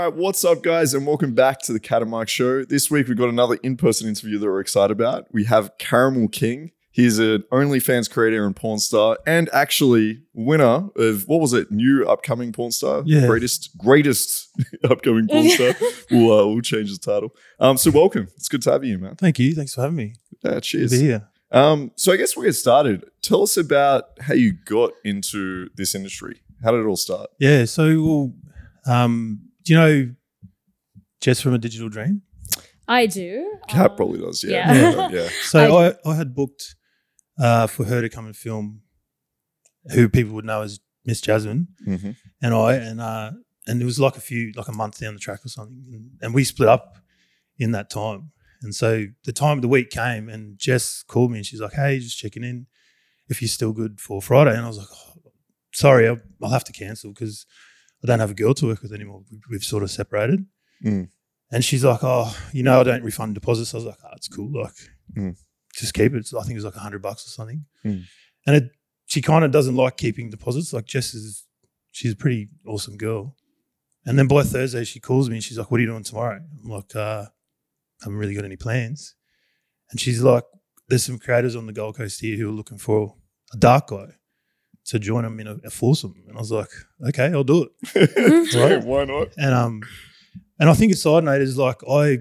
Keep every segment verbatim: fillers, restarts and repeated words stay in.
right, what's up, guys, and welcome back to the Cat and Mike Show. This week, we've got another in-person interview that we're excited about. We have Caramel King. He's an OnlyFans creator and porn star, and actually winner of, what was it, new upcoming porn star? Yeah. Greatest, greatest upcoming porn star. We'll, uh, we'll change the title. Um, so welcome. It's good to have you, man. Thank you. Thanks for having me. Yeah, cheers. Good to be here. Um, so I guess we'll get started. Tell us about how you got into this industry. How did it all start? Yeah. So, well, um, do you know Jess from A Digital Dream? I do. Cat Um, probably does, yeah. yeah. Yeah. yeah. So I I, I had booked uh, for her to come and film who people would know as Miss Jasmine Mm-hmm. and I, and uh, and it was like a few, like a month down the track or something. And, and we split up in that time. And so the time, the week came and Jess called me and she's like, hey, just checking in if you're still good for Friday. And I was like, oh, sorry, I'll, I'll have to cancel because I don't have a girl to work with anymore. We've, we've sort of separated. Mm. And she's like, oh, you know, I don't refund deposits. I was like, oh, it's cool. Like, Mm. just keep it. So I think it was like a hundred bucks or something. Mm. And it, she kind of doesn't like keeping deposits. Like Jess is, she's a pretty awesome girl. And then by Thursday, she calls me and she's like, what are you doing tomorrow? I'm like, uh, I haven't really got any plans. And she's like, there's some creators on the Gold Coast here who are looking for a dark guy to join them in a, a foursome. And I was like, okay, I'll do it. Right, why not? And um, and I think a side note is like I,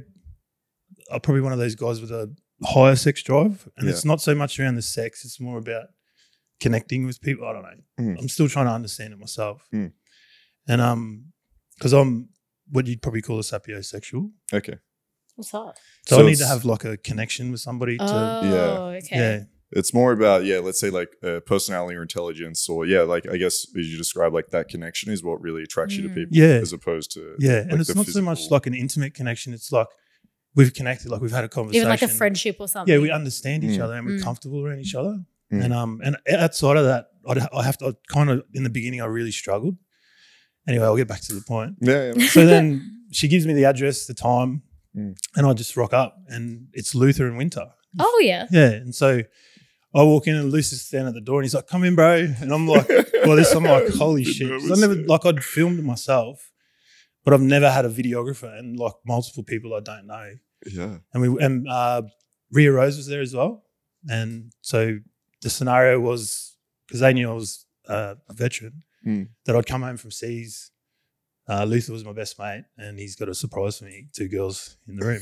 I'm probably one of those guys with a higher sex drive, and Yeah. it's not so much around the sex; it's more about connecting with people. I don't know. Mm. I'm still trying to understand it myself, Mm. and um, because I'm what you'd probably call a sapiosexual, Okay. What's that? so, So I need to it's- have like a connection with somebody to, Oh, okay. yeah, It's more about, yeah, let's say like uh, personality or intelligence, or yeah, like I guess as you describe, like that connection is what really attracts you to Mm. people, Yeah. as opposed to yeah, like and it's the not so much physical- like an intimate connection. It's like we've connected, like we've had a conversation, Even like a friendship or something. Yeah, we understand each Mm. other and we're Mm. comfortable around each other. Mm. And um, and outside of that, I'd, I have to I kind of in the beginning I really struggled. Anyway, I'll get back to the point. Yeah, yeah. So then she gives me the address, the time, Mm. and I just rock up, and it's Luther in winter. Oh, yeah. Yeah, and so I walk in, and Luther's standing at the door, and he's like, "Come in, bro." And I'm like, "Well, this." I'm like, "Holy Bit shit!" 'Cause I nervous, never yeah. like I'd filmed it myself, but I've never had a videographer and like multiple people I don't know. Yeah. And we and uh, Ria Rose was there as well. And so the scenario was because they knew I was uh, a veteran Mm. that I'd come home from seas. Uh, Luther was my best mate, and he's got a surprise for me. Two girls in the room.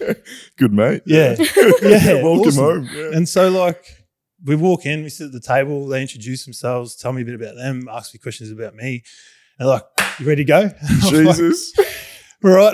Good mate. Yeah, yeah. Welcome awesome. home. Yeah. And so like we walk in, we sit at the table. They introduce themselves, tell me a bit about them, ask me questions about me. And they're like, "You ready to go?" I'm like, Jesus. all right.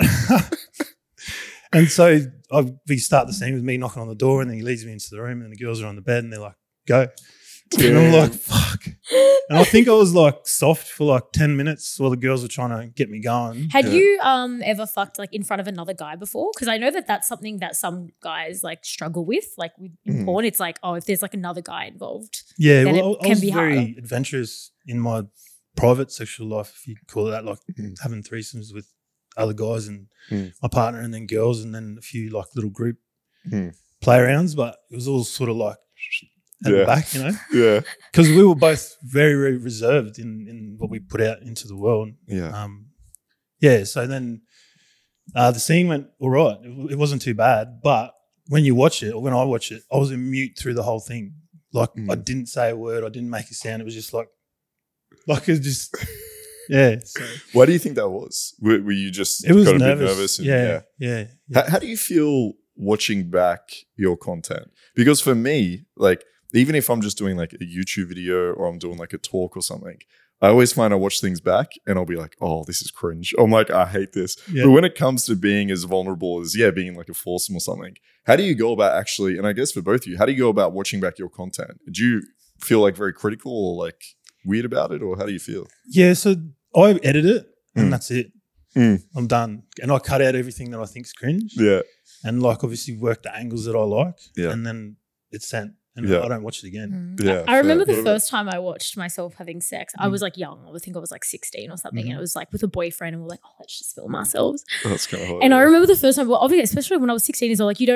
And so I, we start the scene with me knocking on the door, and then he leads me into the room, and the girls are on the bed, and they're like, "Go." And I'm like, "Fuck." And I think I was like soft for like ten minutes while the girls were trying to get me going. Had Yeah. you um ever fucked like in front of another guy before? Because I know that that's something that some guys like struggle with. Like with, in Mm. porn, it's like, oh, if there's like another guy involved. Yeah, Then well, it I, I can was be very harder. adventurous in my private sexual life, if you call it that, like Mm. having threesomes with other guys and Mm. my partner and then girls and then a few like little group Mm. play arounds, but it was all sort of like at Yeah. the back, you know, Yeah. because we were both very, very reserved in, in what we put out into the world. Yeah. Um, yeah, so then uh, the scene went all right. It, it wasn't too bad, but when you watch it or when I watch it, I was in mute through the whole thing. Like Mm. I didn't say a word, I didn't make a sound. It was just like, like it was just, yeah. So Why do you think that was? Were, were you just it was got a nervous. bit nervous? And, yeah, yeah, yeah. How, how do you feel watching back your content? Because for me, like, even if I'm just doing like a YouTube video or I'm doing like a talk or something, I always find I watch things back and I'll be like, oh, this is cringe. I'm like, I hate this. Yeah. But when it comes to being as vulnerable as, yeah, being like a foursome or something, how do you go about actually, and I guess for both of you, how do you go about watching back your content? Do you feel like very critical or like weird about it, or how do you feel? Yeah, so I edit it and Mm. that's it. Mm. I'm done. And I cut out everything that I think is cringe Yeah. and like obviously work the angles that I like. Yeah. And then it's sent and Yeah. I don't watch it again. Mm. Yeah, I, I remember fair. the What about- first time I watched myself having sex. I was like young. I think I was like sixteen or something. Mhm. And it was like with a boyfriend, and we're like, oh, let's just film ourselves. That's kind of hard. And I yeah. remember the first time, well, obviously, especially when I was sixteen, is like, you don't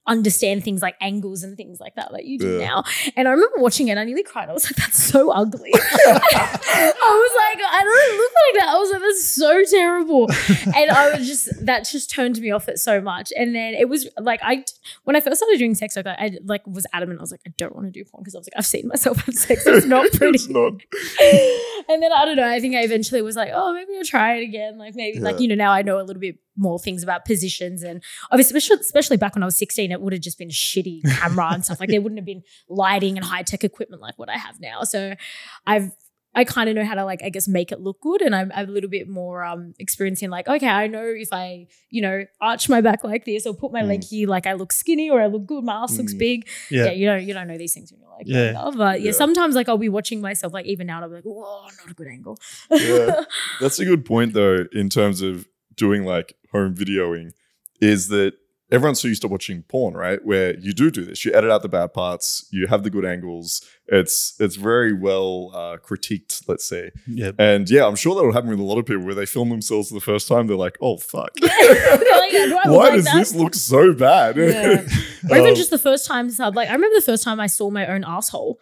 understand things like angles and things like that that you do Yeah. now. And I remember watching it and I nearly cried. I was like, that's so ugly. I was like, I don't look like that. I was like, that's so terrible. And I was just, that just turned me off it so much. And then it was like, I, when I first started doing sex work, I, I like was adamant. I was like, I don't want to do porn because I was like, I've seen myself have sex. It's not pretty. It's not. And then I don't know. I think I eventually was like, oh, maybe I'll try it again. Like maybe, like, Yeah. you know, now I know a little bit more things about positions. And obviously, especially, especially back when I was sixteen, it would have just been shitty camera and stuff. Like there wouldn't have been lighting and high tech equipment like what I have now. So I've, I kind of know how to like, I guess, make it look good. And I'm, I'm a little bit more um experiencing like, okay, I know if I, you know, arch my back like this or put my Mm. leg here, like I look skinny or I look good, my ass looks Mm. big. Yeah. Yeah. you don't, you don't know these things when you're like, Yeah. younger. But yeah, Yeah. sometimes like I'll be watching myself, like even now, and I'll be like, whoa, not a good angle. Yeah. That's a good point, though, in terms of doing like home videoing, is that everyone's so used to watching porn, right? Where you do do this, you edit out the bad parts, you have the good angles. It's it's very well uh, critiqued, let's say. Yeah. And yeah, I'm sure that'll happen with a lot of people where they film themselves for the first time. They're like, oh fuck, They're like, "Yeah, do I look why like does that?" this look so bad? Yeah. Or even Um, just the first time, so, like I remember the first time I saw my own asshole,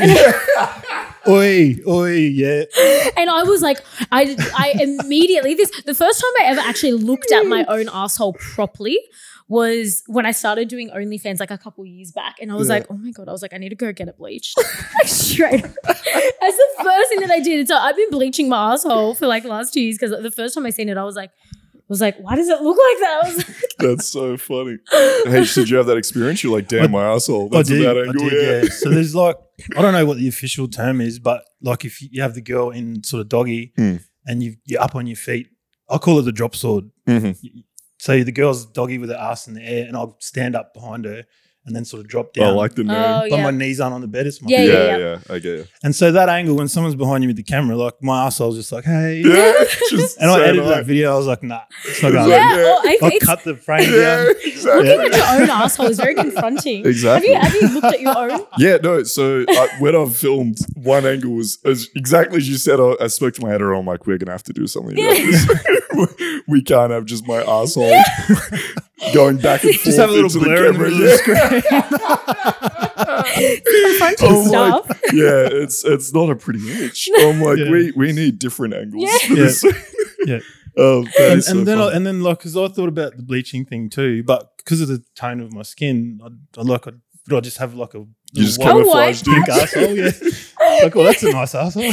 Oi, oi, yeah. and I was like, I, I immediately this the first time I ever actually looked at my own asshole properly was when I started doing OnlyFans like a couple years back, and I was Yeah. like, oh my god, I was like, I need to go get it bleached, like straight. up. That's the first thing that I did. So I've been bleaching my asshole for like the last two years because the first time I seen it, I was like, I was like, why does it look like that? I was like, That's so funny. Hey, did you have that experience? You're like, damn, my asshole. That's I did, a bad I angle. did, yeah. So there's like, I don't know what the official term is, but like if you have the girl in sort of doggy Hmm. and you, you're up on your feet, I call it the drop sword. Mhm. So the girl's doggy with her ass in the air and I'll stand up behind her and then sort of drop I down. like the name. oh but yeah, my knees aren't on the bed. It's my Yeah, feet. yeah, yeah. yeah, I get you. And so that angle, when someone's behind you with the camera, like my asshole's just like, hey. Yeah, just And I so edited nice. that video. I was like, nah, it's not going It's to like, yeah. yeah. Or I, I'll it's, cut the frame Yeah, down. exactly. looking at your own asshole is very confronting. Exactly. Have you have you looked at your own? Yeah, no. So uh, when I've filmed, one angle was as exactly as you said. I, I spoke to my editor. I'm like, we're gonna have to do something about this. We can't have just my asshole going back and forth. Just have a little into blur in the camera. middle of the screen. Confronting Oh my- stuff. Yeah, it's it's not a pretty image. I'm like, Yeah. we we need different angles. Yeah. For this. Yeah. Um, that and, is so and then, I, fun. and then, like, because I thought about the bleaching thing too, but because of the tone of my skin, I, I like, I, would I just have like a You little just white- camouflaged white it. pink asshole? Yeah, like, well, that's a nice asshole.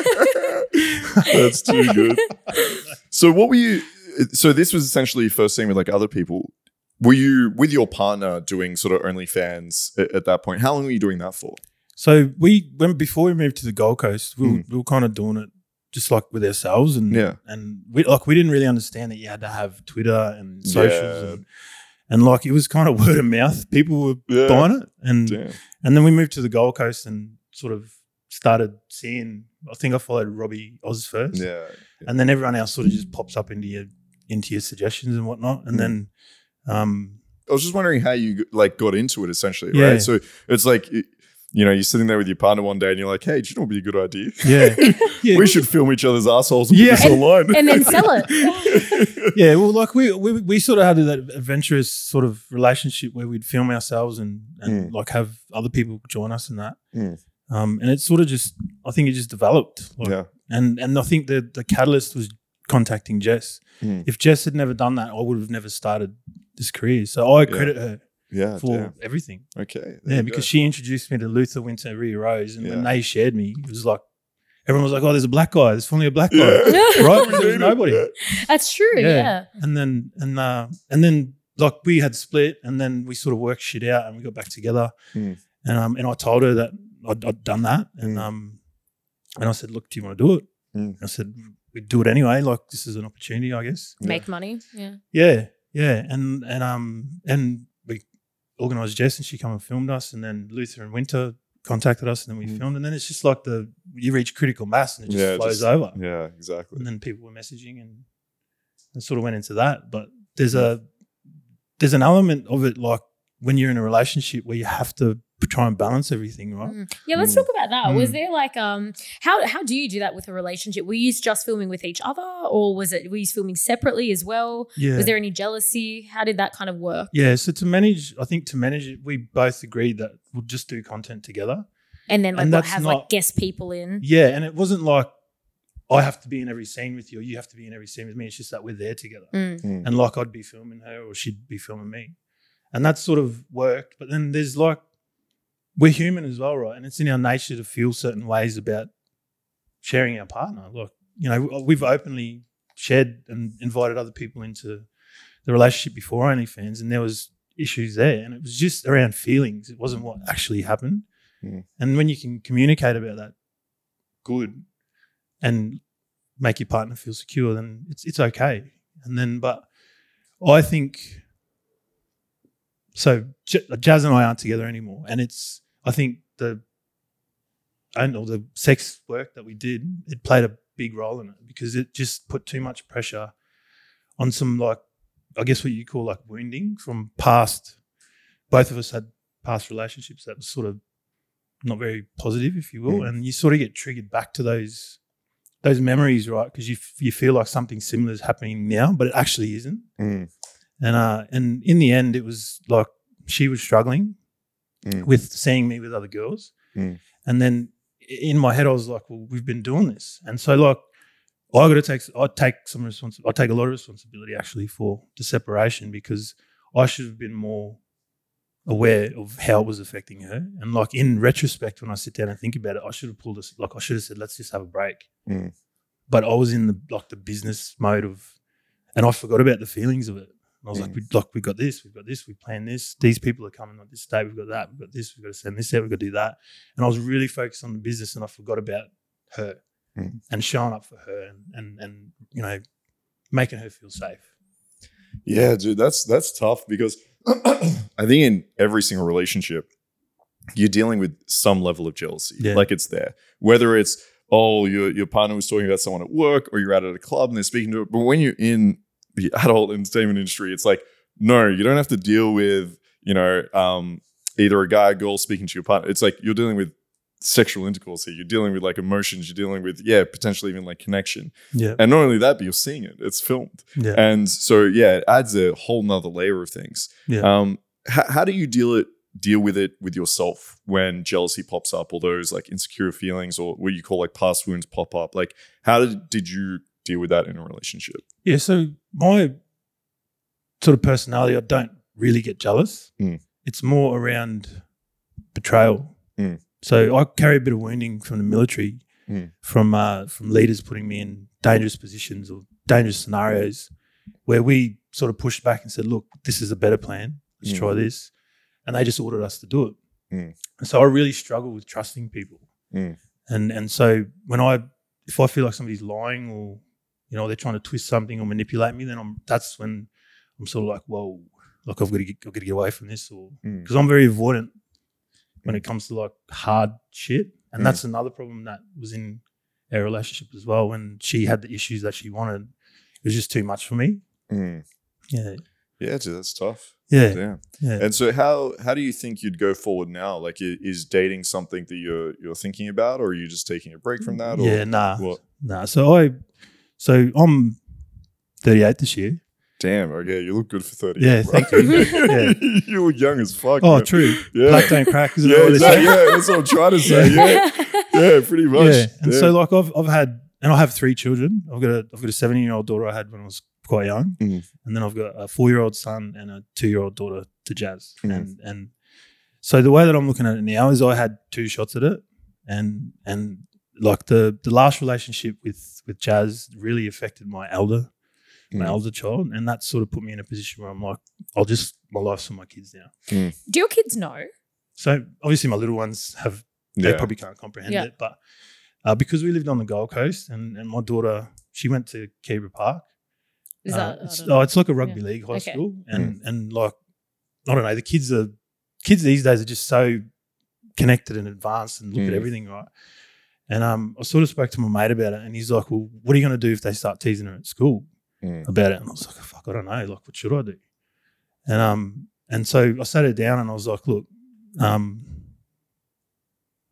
That's too good. So what were you? So this was essentially your first scene with like other people. Were you with your partner doing sort of OnlyFans at, at that point? How long were you doing that for? So we when before we moved to the Gold Coast, we, were, Mm. we were kind of doing it just like with ourselves, and Yeah. and we like we didn't really understand that you had to have Twitter and socials, Yeah. and, and like it was kind of word of mouth. People were Yeah. buying it, and Damn. and then we moved to the Gold Coast and sort of started seeing. I think I followed Robbie Oz first, Yeah. and then everyone else sort of just pops up into your into your suggestions and whatnot, and Mm. then um, I was just wondering how you like got into it essentially, Yeah. right? So it's like, you know, you're sitting there with your partner one day and you're like, hey, do you know what would be a good idea? yeah, yeah, We should film each other's assholes and Yeah. put this online. And then sell it. yeah. Well, like we, we we sort of had that adventurous sort of relationship where we'd film ourselves and and Mm. like have other people join us in that. Mm. Um, and it sort of just, I think it just developed. Like, Yeah. And and I think the the catalyst was contacting Jess. Mm. If Jess had never done that, I would have never started this career. So I credit her Yeah. for Damn. everything. Okay. there Yeah, you because go. she introduced me to Luther Winter, Rhea Rose, and when Yeah. they shared me, it was like everyone was like, "Oh, there's a black guy. There's finally a black guy." Yeah. Right? There was nobody. Yeah. That's true. Yeah. Yeah. And then and uh and then like we had split, and then we sort of worked shit out, and we got back together. Mm. And um and I told her that I'd, I'd done that, and Mm. um and I said, "Look, do you want to do it?" Mm. I said, "We'd do it anyway. Like this is an opportunity, I guess." Yeah. Make money. Yeah. Yeah, yeah, and and um and we organised Jess, and she come and filmed us, and then Luther and Winter contacted us, and then we Mm. filmed, and then it's just like the you reach critical mass, and it just Yeah, flows just- over, Yeah, exactly. and then people were messaging, and it sort of went into that. But there's a there's an element of it like when you're in a relationship where you have to try and balance everything, right? Mm. Yeah, let's Mm. talk about that. Was Mm. there like um how how do you do that with a relationship? Were you just filming with each other, or was it were you filming separately as well? Yeah. Was there any jealousy? How did that kind of work? Yeah, so to manage, I think to manage it, we both agreed that we'll just do content together. And then like And what, that's have not- like guest people in? Yeah, and it wasn't like I have to be in every scene with you or you have to be in every scene with me. It's just that we're there together. Mm. Mm. And like I'd be filming her or she'd be filming me. And that sort of worked. But then there's like, we're human as well, right? And it's in our nature to feel certain ways about sharing our partner. Like, you know, we've openly shared and invited other people into the relationship before OnlyFans, and there was issues there. And it was just around feelings. It wasn't what actually happened. Mm. And when you can communicate about that, good, and make your partner feel secure, then it's it's okay. And then, but I think, so J- Jazz and I aren't together anymore, and it's I think the I don't know the sex work that we did, it played a big role in it because it just put too much pressure on some, like, I guess what you call like wounding from past. Both of us had past relationships that was sort of not very positive, if you will, Mm. and you sort of get triggered back to those those memories, right? Because you f- you feel like something similar is happening now, but it actually isn't. Mm. And uh, and in the end, it was like she was struggling Mm. with seeing me with other girls, Mm. and then in my head, I was like, well, we've been doing this, and so like I got to take I take some responsibility. I take a lot of responsibility actually for the separation because I should have been more aware of how it was affecting her. And like in retrospect, when I sit down and think about it, I should have pulled this, like I should have said, let's just have a break. Mm. But I was in the like the business mode of, and I forgot about the feelings of it. And I was Mm. like, we like we got this, we've got this, we planned this. These people are coming on this day. We've got that. We've got this. We've got to send this out. We've got to do that. And I was really focused on the business, and I forgot about her Mm. and showing up for her and and and you know making her feel safe. Yeah, dude, that's that's tough because I think in every single relationship, you're dealing with some level of jealousy. Yeah. Like it's there. Whether it's, oh, your your partner was talking about someone at work or you're out at a club and they're speaking to it. But when you're in the adult entertainment industry, it's like, no, you don't have to deal with, you know, um, either a guy or girl speaking to your partner. It's like you're dealing with sexual intercourse here. You're dealing with like emotions. You're dealing with, yeah, potentially even like connection. Yeah, And not only that, but you're seeing it. It's filmed. yeah, And so, yeah, it adds a whole nother layer of things. yeah. Um, how, how do you deal it deal with it with yourself when jealousy pops up, or those like insecure feelings, or what you call like past wounds pop up? Like, how did did you deal with that in a relationship? Yeah, so my sort of personality, I don't really get jealous. Mm. It's more around betrayal. Mm. So I carry a bit of wounding from the military, Mm. from uh, from leaders putting me in dangerous positions or dangerous scenarios where we sort of pushed back and said, look, this is a better plan. Let's Mm. try this. And they just ordered us to do it. Mm. And so I really struggle with trusting people. Mm. And and so when I, if I feel like somebody's lying or, you know, they're trying to twist something or manipulate me, then I'm, that's when I'm sort of like, whoa, like I've got to get, I've got to get away from this, or Mm. because I'm very avoidant when it comes to like hard shit. And Mm. that's another problem that was in our relationship as well. When she had the issues that she wanted, it was just too much for me. Mm. Yeah. Yeah, dude, that's tough. Yeah. Damn. Yeah. And so, how how do you think you'd go forward now? Like, i- is dating something that you're you're thinking about, or are you just taking a break from that? Or Yeah, nah. What? Nah. So I, so I'm thirty-eight this year. Damn. Okay, you look good for thirty. Yeah, thank you. Yeah. You look young as fuck. Oh, man. true. Yeah. Black don't crack, isn't it? Yeah, What they exactly. say? Yeah, that's what I'm trying to say. Yeah, yeah, pretty much. Yeah. And Yeah. so like I've I've had, and I have three children. I've got a I've got a seventeen year old daughter I had when I was quite young, Mm. and then I've got a four year old son and a two year old daughter to Jazz. Mm. And and so the way that I'm looking at it now is I had two shots at it, and and like the the last relationship with with Jazz really affected my elder my Mm. elder child, and that sort of put me in a position where I'm like, I'll just my life's for my kids now. Do your kids know? So obviously my little ones have they Yeah. probably can't comprehend Yeah. it, but uh, because we lived on the Gold Coast, and, and my daughter, she went to Kebra Park. Is Uh, that? I it's, don't know. oh, it's like a rugby Yeah. league high Okay. school, and and like I don't know, the kids are kids these days are just so connected and advanced and look Mm. at everything, right? And um, I sort of spoke to my mate about it, and he's like, "Well, what are you going to do if they start teasing her at school Mm. about it?" And I was like, "Fuck, I don't know. Like, what should I do?" And um, and so I sat her down, and I was like, "Look, um,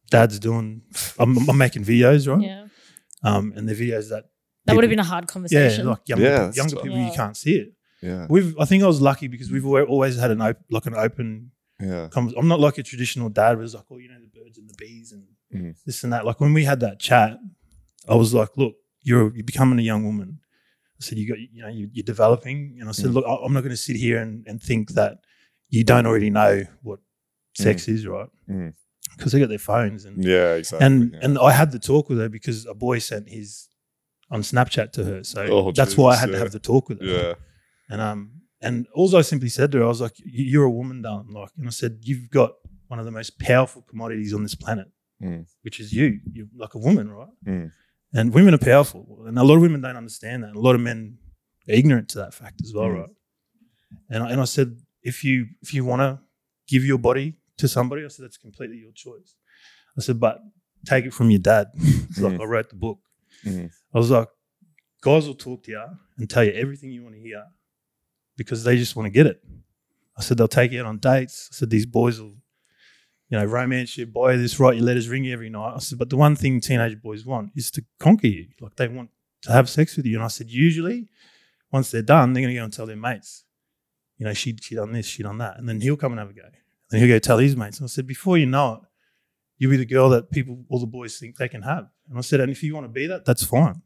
dad's doing. I'm, I'm making videos, right? Yeah. Um, and the videos that That would have people- been a hard yeah, conversation. like younger, Yeah, people, that's younger tough. people Yeah. you can't see it. Yeah. We've I think I was lucky because we've alwa- always had an op- like an open. Yeah. Convers- I'm not like a traditional dad. Was like, oh, you know, the birds and the bees and Mhm. this and that. Like when we had that chat, I was like, look, you're you're becoming a young woman. I said, you got, you know, you, you're developing, and I said, Mm. look, I- I'm not going to sit here and, and think that you don't already know what sex is, right? Mm. Because they got their phones and Yeah, exactly. and yeah. and I had the talk with her because a boy sent his on Snapchat to her, so Oh, that's why I Jesus, had to yeah. have the talk with her. yeah. And um and also I simply said to her, I was like, "You- "You're a woman, darling." Like, and I said, "You've got one of the most powerful commodities on this planet, Mm. which is you. You're like a woman, right?" Mm. And women are powerful, and a lot of women don't understand that. And a lot of men are ignorant to that fact as well, Mm. right? And I, and I said, if you if you want to give your body to somebody, I said that's completely your choice. I said, but take it from your dad. It's like Mm. I wrote the book. Mhm. I was like, guys will talk to you and tell you everything you want to hear because they just want to get it. I said they'll take you out on dates. I said these boys will, you know, romance you, buy you this, write your letters, ring you every night. I said, but the one thing teenage boys want is to conquer you. Like they want to have sex with you. And I said, usually once they're done, they're going to go and tell their mates, you know, she she done this, she done that. And then he'll come and have a go. And he'll go tell his mates. And I said, before you know it, you'll be the girl that people, all the boys think they can have. And I said, and if you want to be that, that's fine.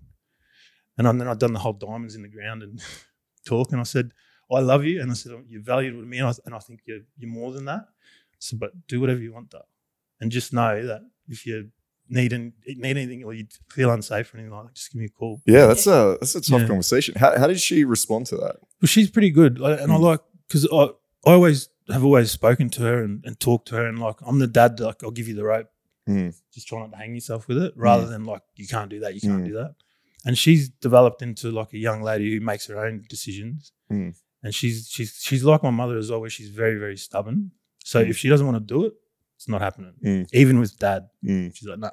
And then I'd done the whole diamonds in the ground and talk. And I said, I love you. And I said, you're valuable to me. And I, and I think you're, you're more than that. I said, but do whatever you want, though. And just know that if you need, an, need anything or you feel unsafe or anything like that, just give me a call. Yeah, that's a that's a tough Yeah. conversation. How how did she respond to that? Well, she's pretty good. Like, And I Mm. like, because I, I always have always spoken to her and, and talked to her. And like, I'm the dad that like, I'll give you the rope. Mm. Just try not to hang yourself with it rather than like, you can't do that, you can't Mm. do that. And she's developed into like a young lady who makes her own decisions. Mm. And she's she's she's like my mother as well, where she's very, very stubborn. So Mm. if she doesn't want to do it, it's not happening. Mm. Even with dad, Mm. she's like, nah,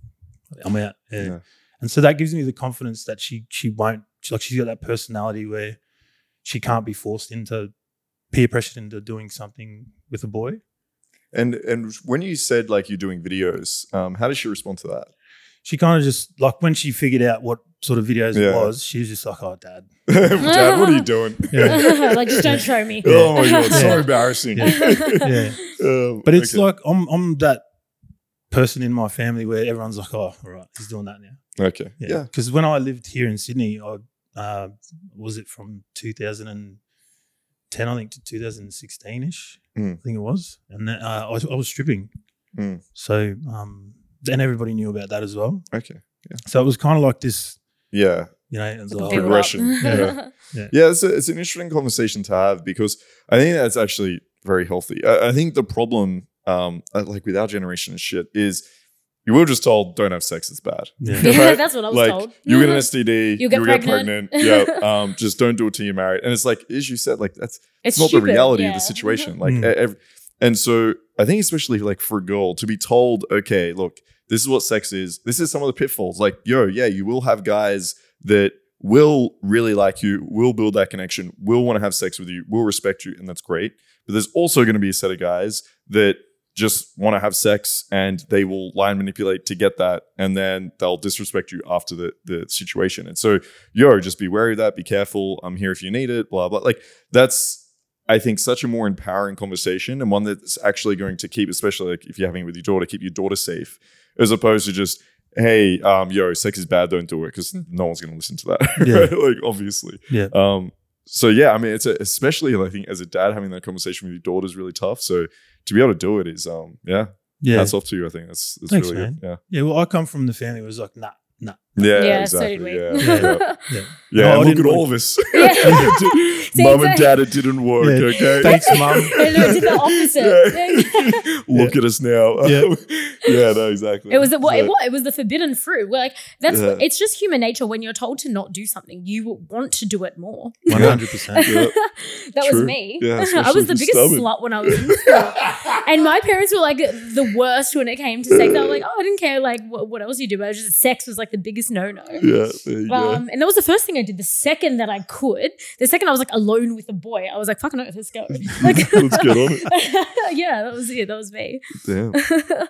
I'm out. Yeah. Yeah. And so that gives me the confidence that she she won't, she, like she's got that personality where she can't be forced into, peer pressured into doing something with a boy. And and when you said like you're doing videos, um, how did she respond to that? She kind of just, like when she figured out what sort of videos Yeah. it was, she was just like, oh, dad. Dad, what are you doing? Yeah. Like, just don't show me. Oh my god, so Yeah. embarrassing. Yeah. Um, But it's okay. like, I'm I'm that person in my family where everyone's like, oh, all right, he's doing that now. okay, yeah, Because when I lived here in Sydney, I uh, was it from two thousand ten, I think, to two thousand sixteen ish. Mm. I think it was, and then, uh, I was I was stripping, Mm. so um, and everybody knew about that as well. okay, So it was kind of like this, yeah. you know, it was Build like, up. Progression, yeah. Yeah, it's, a, it's an interesting conversation to have because I think that's actually very healthy. I, I think the problem, um, uh, like with our generation and shit, is you were just told don't have sex, it's bad. yeah. Yeah, Right? that's what I was Like told. you get an S T D, You'll get you'll pregnant. get pregnant. Yeah, um, just don't do it till you're married. And it's like as you said, like that's It's it's not stupid, the reality of yeah. the situation. Like, Mm. e- ev- and so I think especially like for a girl to be told, okay, look, this is what sex is. This is some of the pitfalls. Like, yo, yeah, you will have guys that will really like you, will build that connection, will want to have sex with you, will respect you, and that's great. But there's also going to be a set of guys that just want to have sex and they will lie and manipulate to get that, and then they'll disrespect you after the the situation. And so, yo, just be wary of that. Be careful. I'm here if you need it. Blah blah. Like that's, I think, such a more empowering conversation and one that's actually going to keep, especially like if you're having it with your daughter, keep your daughter safe, as opposed to just, hey, um, yo, sex is bad, don't do it, because no one's going to listen to that. Yeah. Right? Like obviously. Yeah. Um. So yeah, I mean, it's a, especially I think as a dad having that conversation with your daughter is really tough. So to be able to do it is, um, yeah, yeah. hats off to you. I think that's that's Thanks, really man. good. Yeah, well, I come from the family where it was like, nah, nah. Yeah. Yeah. Yeah, exactly. so did we. Yeah. Yeah. Yeah. Yeah, No, I look didn't at want- all of us. Yeah. Mum and exactly. dad, it didn't work. Yeah. Okay. Thanks, mum. No, no, it did the opposite. Look at us now. Yeah. yeah, no, exactly. It was the, what, So- it, what, it was the forbidden fruit. We're like, that's Yeah. it's just human nature. When you're told to not do something, you want to do it more. one hundred percent. Yeah. That was True. me. Yeah, I especially was the if you're biggest stubborn. slut when I was in school. And my parents were like the worst when it came to sex. I was like, oh, I didn't care like what, what else you do. But it was just sex was like the biggest no-no. Yeah, there you go. Um, and that was the first thing I did. The second that I could, the second I was like alone with a boy, I was like, fucking no, let's go. Like, Let's get on it. yeah, that was it. That was me. Damn.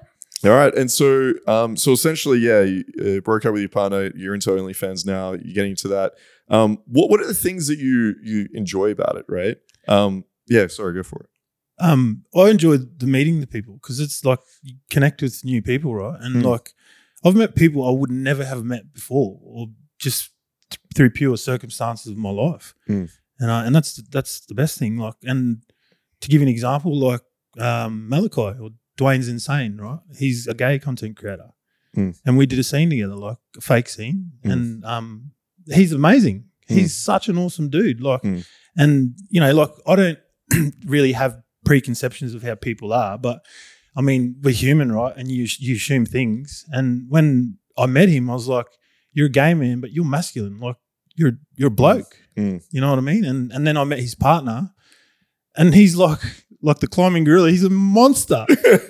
All right. And so, um, so essentially, yeah, you uh, broke up with your partner. You're into OnlyFans now. You're getting into that. Um, what what are the things that you you enjoy about it? Right. Um, yeah. Sorry. Go for it. Um, I enjoy the meeting the people because it's like you connect with new people, right? And Mm. like I've met people I would never have met before, or just th- through pure circumstances of my life, Mm. and I, and that's that's the best thing. Like, and to give you an example, like um, Malachi or Dwayne's Insane, right? He's a gay content creator, Mm. and we did a scene together, like a fake scene, Mm. and um, he's amazing. Mm. He's such an awesome dude. Like, Mm. and you know, like I don't really have preconceptions of how people are, but I mean, we're human, right? And you you assume things. And when I met him, I was like, "You're a gay man, but you're masculine. Like you're you're a bloke. Mm. You know what I mean?" And and then I met his partner, and he's like like the climbing gorilla. He's a monster,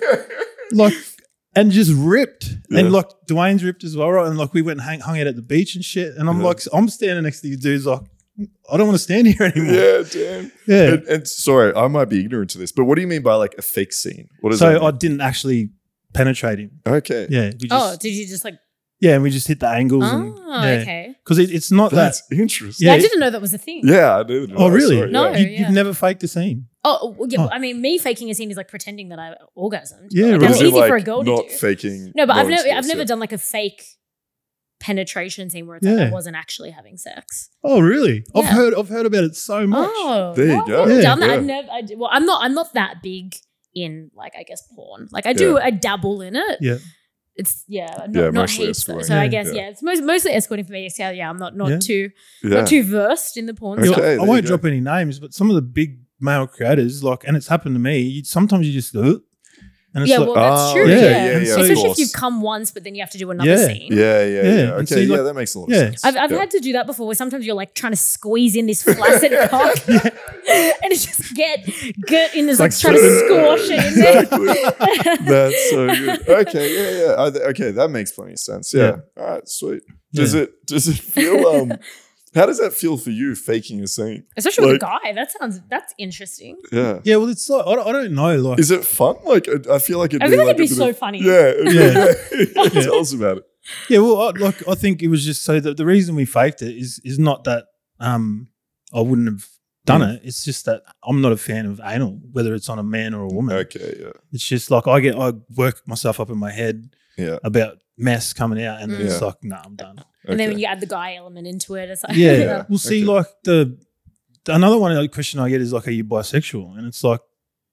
like and just ripped. Yeah. And like Dwayne's ripped as well, right? And like we went and hang, hung out at the beach and shit. And I'm Yeah. like, I'm standing next to these dudes, like, I don't want to stand here anymore. Yeah, damn. Yeah. And, and sorry, I might be ignorant to this, but what do you mean by like a fake scene? What is So that? I mean? didn't actually penetrate him. Okay. Yeah. We just, Oh, did you just like? yeah, and we just hit the angles. Oh, and, yeah. okay. Because it, it's not That's that. interesting. Yeah. I didn't know that was a thing. Yeah, I did. Oh, really? Sorry, No. yeah. You, yeah. You've never faked a scene. Oh, well, yeah. Oh. well, I mean, me faking a scene is like pretending that I orgasmed. Yeah, Like, right. that's Is it, easy like, for a girl not to do. faking. No, but I've knowing never, skills, I've never yeah. done like a fake penetration scene where it's like Yeah. I wasn't actually having sex. Oh, really? I've Yeah. heard I've heard about it so much. Oh, There you no, go. I've never Yeah. done that. Yeah. I've never. I, well, I'm not. I'm not that big in like I guess porn. Like I do. Yeah. I dabble in it. Yeah. It's yeah. Not, Yeah, not mostly heaps. Though. escorting. So I Yeah. guess Yeah. yeah. It's most, mostly escorting for me. So yeah, I'm not not Yeah. too Yeah. not too versed in the porn Okay. stuff. I there you won't go. drop any names, but some of the big male creators, like, and it's happened to me. You, sometimes you just go, "Ugh," and it's Yeah, like, well, that's Oh, true. yeah, Yeah, yeah, yeah, of especially if course. you've come once, but then you have to do another Yeah. scene. Yeah, yeah, Yeah, yeah. and Okay, see, yeah, like- that makes a lot yeah. of sense. I've, I've yeah. had to do that before where sometimes you're like trying to squeeze in this flaccid cock and it's just get get in this like, like trying to so- squash it in there. Exactly. That's so good. Okay, yeah, yeah. I th- okay, that makes plenty of sense. Yeah. All right, sweet. Does Yeah. it does it feel um how does that feel for you faking a scene? Especially with Like- a guy. That sounds that's interesting. Yeah. yeah, well, it's like, I don't, I don't know. Like, Is it fun? Like I I feel like it'd I be feel like like it'd be a bit so of- funny. Yeah, yeah. Yeah. Tell us about it. yeah, well, I, like, I think it was just so that the reason we faked it is is not that um I wouldn't have done Mm. it. It's just that I'm not a fan of anal, whether it's on a man or a woman. Okay, yeah. It's just like I get, I work myself up in my head Yeah. about mess coming out, and then Mm. it's Yeah. like, nah, I'm done. And then Okay. when you add the guy element into it, it's like Yeah, Yeah. we'll see. Okay. Like the, the another one like, question I get is like, are you bisexual? And it's like,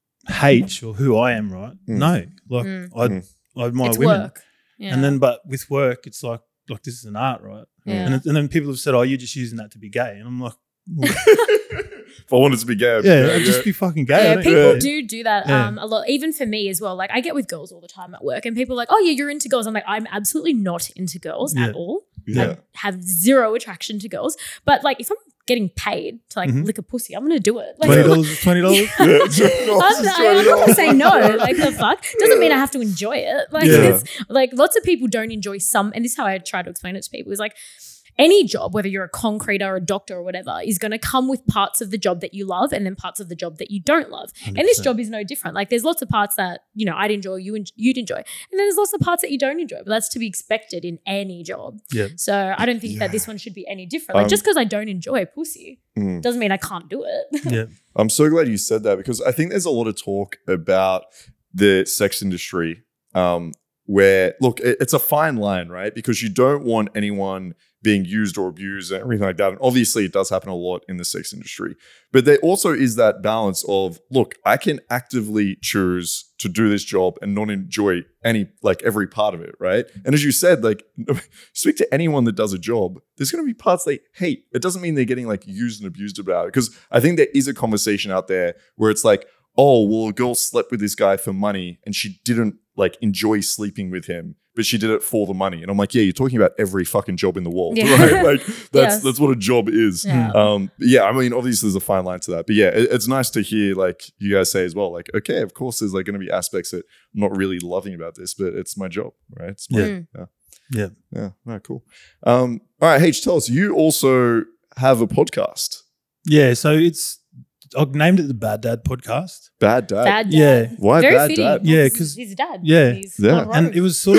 H or who I am, right? Mm. No, like Mm. I, Mm. I admire it's women, work. Yeah. and then but with work, it's like like this is an art, right? yeah. And, it, and then people have said, oh, you're just using that to be gay, and I'm like, well, If I wanted to be gay, I'd be yeah, gay, I'd just be fucking gay. I Yeah, don't- people yeah. do do that Yeah. um, a lot, even for me as well. Like I get with girls all the time at work, and people are like, "Oh yeah, you're into girls." I'm like, I'm absolutely not into girls Yeah. at all. Yeah. I have zero attraction to girls. But like, if I'm getting paid to like Mhm. lick a pussy, I'm gonna do it. Like, Twenty dollars is twenty dollars. Yeah, twenty dollars I'm, is not, twenty I'm not gonna dollars. say no. Like the fuck doesn't mean I have to enjoy it. Like Yeah. it's like lots of people don't enjoy some, and this is how I try to explain it to people. Is like any job, whether you're a concreter or a doctor or whatever, is going to come with parts of the job that you love and then parts of the job that you don't love. And this job is no different. Like there's lots of parts that, you know, I'd enjoy, you en- you'd enjoy. And then there's lots of parts that you don't enjoy, but that's to be expected in any job. Yeah. So I don't think Yeah. that this one should be any different. Like Um, just because I don't enjoy pussy Mm. doesn't mean I can't do it. Yeah, I'm so glad you said that because I think there's a lot of talk about the sex industry um, where, look, it, it's a fine line, right? Because you don't want anyone being used or abused and everything like that. And obviously it does happen a lot in the sex industry. But there also is that balance of, look, I can actively choose to do this job and not enjoy any, like every part of it, right? And as you said, like speak to anyone that does a job, there's going to be parts they hate. It doesn't mean they're getting like used and abused about it. Because I think there is a conversation out there where it's like, oh, well, a girl slept with this guy for money and she didn't like enjoy sleeping with him, but she did it for the money. And I'm like, yeah, you're talking about every fucking job in the world, Yeah. right? Like that's Yes. that's what a job is. Yeah. Um, yeah, I mean, obviously there's a fine line to that, but yeah, it, it's nice to hear like you guys say as well, like, okay, of course there's like going to be aspects that I'm not really loving about this, but it's my job, right? It's my, Yeah. yeah, yeah. yeah, no, cool. Um, all right, H, tell us, you also have a podcast. Yeah, so it's I named it the Bad Dad Podcast. Bad dad. Bad dad. Yeah. Why Very bad fitting. dad? Yeah, He's- 'cause- he's dad. Yeah. He's Yeah. on And road. it was sort of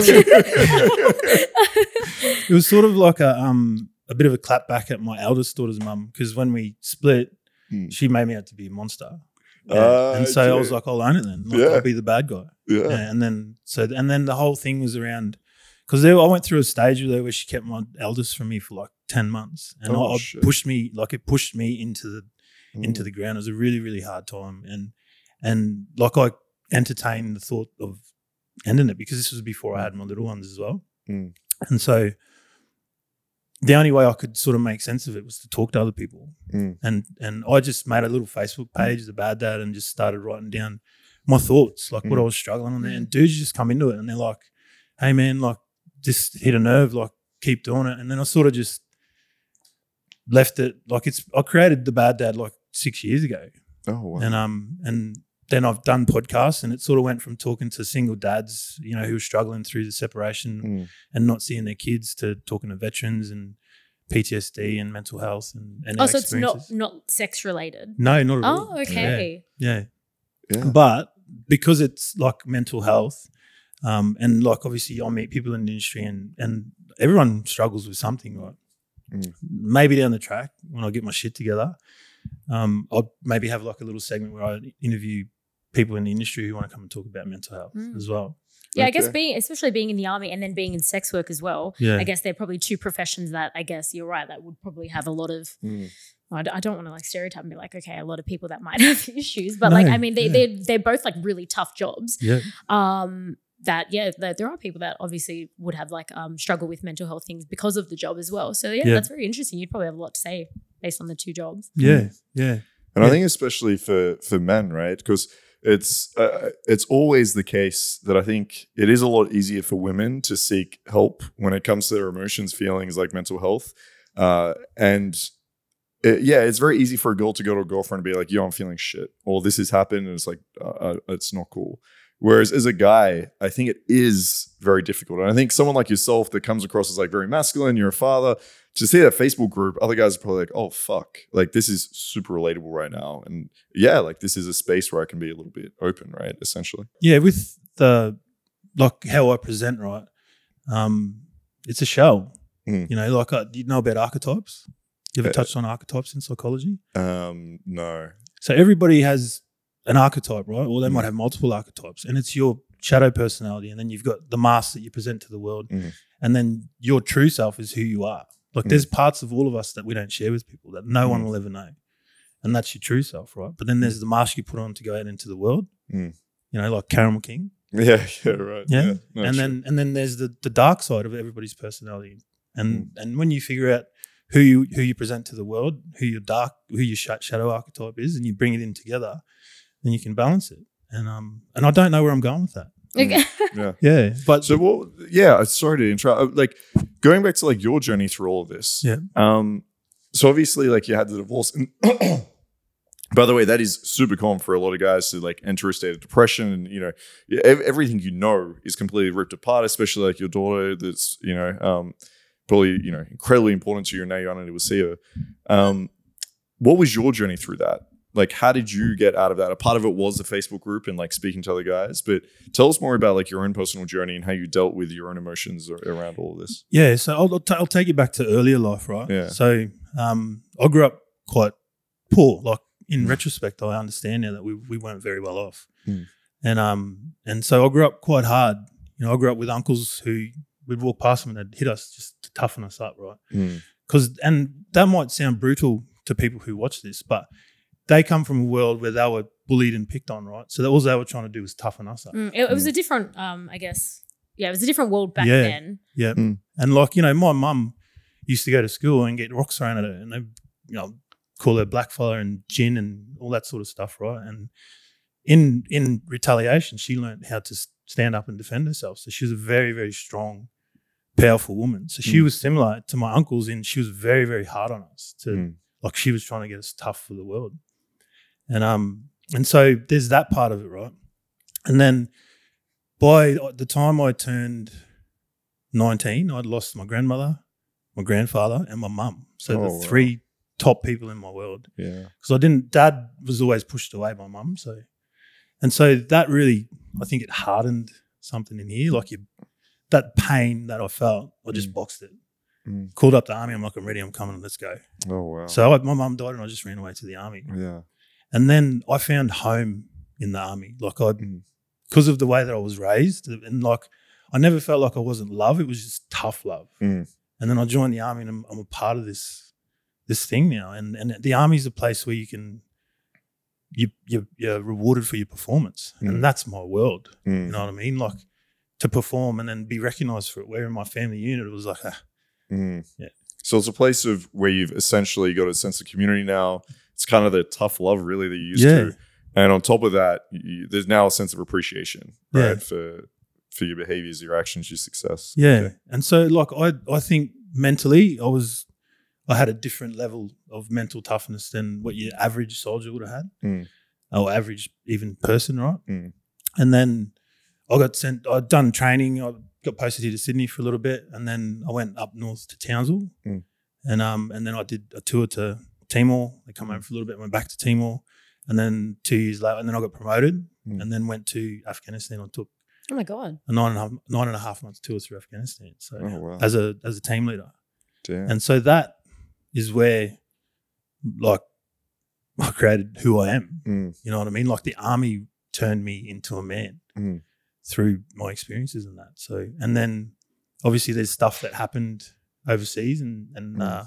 it was sort of like a um a bit of a clap back at my eldest daughter's mum, because when we split, Hmm. she made me out to be a monster. Yeah. Ah, and so I okay. was like, I'll own it then. Like, Yeah. I'll be the bad guy. Yeah. Yeah, and then so and then the whole thing was around because I went through a stage with her where she kept my eldest from me for like ten months, and Oh, I, I shit. pushed me like it pushed me into the into Mm. the ground. It was a really really hard time, and and like I entertained the thought of ending it because this was before I had my little ones as well, Mm. and so the only way I could sort of make sense of it was to talk to other people, Mm. and and I just made a little Facebook page, the Bad Dad, and just started writing down my thoughts, like what Mm. I was struggling on there. And dudes just come into it and they're like, "Hey man, like just hit a nerve, like keep doing it." And then I sort of just left it. Like it's I created the Bad Dad like six years ago, Oh wow. and um and then I've done podcasts, and it sort of went from talking to single dads, you know, who were struggling through the separation Mm. and not seeing their kids, to talking to veterans and P T S D and mental health and, and Oh, their so it's not experiences. not sex related. No, not at all. Oh, okay. Yeah. Yeah. But because it's like mental health, um, and like obviously I meet people in the industry and and everyone struggles with something, right? Mm. Maybe down the track when I get my shit together, um, I'll maybe have like a little segment where I interview people in the industry who want to come and talk about mental health Mm. as well. Yeah, I guess Okay. being, especially being in the army and then being in sex work as well. Yeah. I guess they're probably two professions that I guess you're right that would probably have a lot of. Mm. I d- I don't want to like stereotype and be like, okay, a lot of people that might have issues, but like No, I mean, they yeah. they they're both like really tough jobs. Yeah. Um, that yeah, there, there are people that obviously would have like um struggle with mental health things because of the job as well. So yeah, Yeah. that's very interesting. You'd probably have a lot to say based on the two jobs. Yeah. Yeah. And I Yeah. think especially for for men, right? Because it's uh, it's always the case that I think it is a lot easier for women to seek help when it comes to their emotions, feelings, like mental health, uh, and it, yeah, it's very easy for a girl to go to a girlfriend and be like, "Yo, I'm feeling shit," or "This has happened," and it's like, uh, uh, it's not cool. Whereas as a guy, I think it is very difficult. And I think someone like yourself that comes across as like very masculine, you're a father, to see that Facebook group, other guys are probably like, oh, fuck, like this is super relatable right now. And yeah, like this is a space where I can be a little bit open, right? Essentially. Yeah, with the like how I present, right? Um, it's a show. Mm. You know, like uh, you know about archetypes. You ever Uh, touched on archetypes in psychology? Um, no. So everybody has an archetype, right? Or they Mm. might have multiple archetypes, and it's your shadow personality, and then you've got the mask that you present to the world, Mhm. and then your true self is who you are. Like Mm. there's parts of all of us that we don't share with people that no one Mm. will ever know, and that's your true self, right? But then there's the mask you put on to go out into the world. Mm. You know, like Caramel King. Yeah, yeah, right. Yeah. No, and sure. then and then there's the the dark side of everybody's personality. And Mm. and when you figure out who you who you present to the world, who your dark, who your sh- shadow archetype is, and you bring it in together, then you can balance it. And um and I don't know where I'm going with that. Okay. yeah. Yeah, but So what? Yeah, sorry to interrupt. Uh, Like going back to like your journey through all of this. Yeah. Um. So obviously, like you had the divorce, and by the way, that is super common for a lot of guys to like enter a state of depression, and you know, yeah, ev- everything you know is completely ripped apart. Especially like your daughter, that's you know, um, probably you know, incredibly important to you, and now you're unable to see her. Um, what was your journey through that? Like, how did you get out of that? A part of it was the Facebook group and like speaking to other guys, but tell us more about like your own personal journey and how you dealt with your own emotions ar- around all of this. yeah, so I'll I'll, t- I'll take you back to earlier life, right? Yeah. So um I grew up quite poor. Like in Mm. retrospect, I understand now that we we weren't very well off. Mm. And um and so I grew up quite hard. You know, I grew up with uncles who we'd walk past them and they'd hit us just to toughen us up, right? Mm. Because and that might sound brutal to people who watch this, but they come from a world where they were bullied and picked on, right? So that all they were trying to do was toughen us up. Mm, it, it was a different, um, I guess. Yeah, it was a different world back Yeah. then. Yeah. Mm. And like, you know, my mum used to go to school and get rocks thrown at her and they, you know, call her blackfella and gin and all that sort of stuff, right? And in in retaliation, she learned how to s- stand up and defend herself. So she was a very, very strong, powerful woman. So she Mm. was similar to my uncles in she was very, very hard on us to Mm. like she was trying to get us tough for the world. And um and so there's that part of it, right? And then by the time I turned nineteen, I'd lost my grandmother, my grandfather, and my mum. So Oh, the wow. three top people in my world. Yeah. Because I didn't. Dad was always pushed away by mum, so and so that really, I think it hardened something in here. Like you, that pain that I felt, I just Mm. boxed it. Mm. Called up the army. I'm like, I'm ready. I'm coming. Let's go. Oh wow. So I, my mum died, and I just ran away to the army. yeah. And then I found home in the army. Like I, Mm. because of the way that I was raised, and like I never felt like I wasn't loved. It was just tough love. Mm. And then I joined the army, and I'm, I'm a part of this this thing now. And and the army is a place where you can you you you're rewarded for your performance, Mm. and that's my world. Mm. You know what I mean? Like to perform and then be recognised for it. Where in my family unit, it was like, ah, Mm. Yeah. So it's a place of where you've essentially got a sense of community now. It's kind of the tough love, really, that you used Yeah. to. And on top of that, you, there's now a sense of appreciation, right, Yeah. for for your behaviors, your actions, your success. yeah. Okay. And so like I I think mentally I was I had a different level of mental toughness than what your average soldier would have had, Mm. or average even person, right? Mm. And then I got sent. I'd done training. I got posted here to Sydney for a little bit, and then I went up north to Townsville, Mm. and um and then I did a tour to Timor. I come home for a little bit, went back to Timor, and then two years later, and then I got promoted, Mm. and then went to Afghanistan. I took Oh my God. a nine and a half nine and a half months tour through Afghanistan. So Oh, wow. as a as a team leader, Damn. and so that is where like I created who I am. Mm. You know what I mean? Like the army turned me into a man Mm. through my experiences and that. So, and then obviously there's stuff that happened overseas and, and, Mm. uh,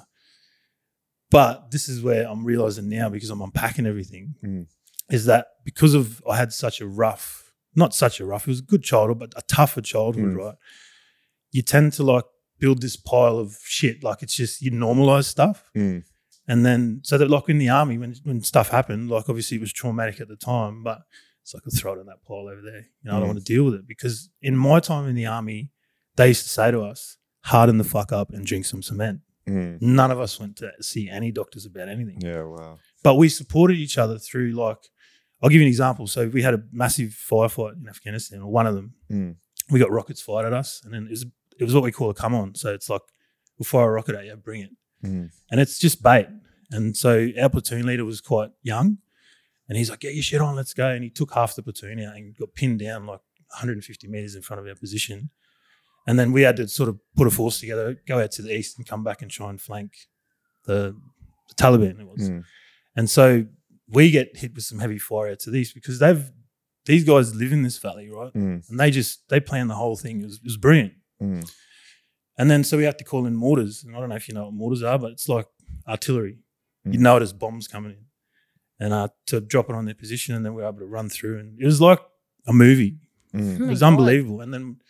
but this is where I'm realizing now, because I'm unpacking everything, Mm. is that because of, I had such a rough, not such a rough, it was a good childhood, but a tougher childhood, Mm. right? You tend to like build this pile of shit. Like it's just, you normalize stuff. Mm. And then, so that like in the army, when when stuff happened, like obviously it was traumatic at the time, but it's like I throw it in that pile over there. You know, I don't Mm. want to deal with it, because in my time in the army, they used to say to us, harden the fuck up and drink some cement. Mm. None of us went to see any doctors about anything. Yeah, wow. But we supported each other through like, I'll give you an example. So we had a massive firefight in Afghanistan, or one of them. Mm. We got rockets fired at us, and then it was, it was what we call a come on. So it's like, we'll fire a rocket at you, bring it. Mm. And it's just bait. And so our platoon leader was quite young, and he's like, get your shit on, let's go. And he took half the platoon out and got pinned down like one hundred fifty metres in front of our position. And then we had to sort of put a force together, go out to the east and come back and try and flank the, the Taliban it was. Mm. And so we get hit with some heavy fire out to the east, because they've, these guys live in this valley, right? Mm. And they just, they planned the whole thing. It was, it was brilliant. Mm. And then so we have to call in mortars. And I don't know if you know what mortars are, but it's like artillery. Mm. You know it as bombs coming in. And uh, to drop it on their position, and then we were able to run through. And it was like a movie. Mm. Oh It my was God. unbelievable. And then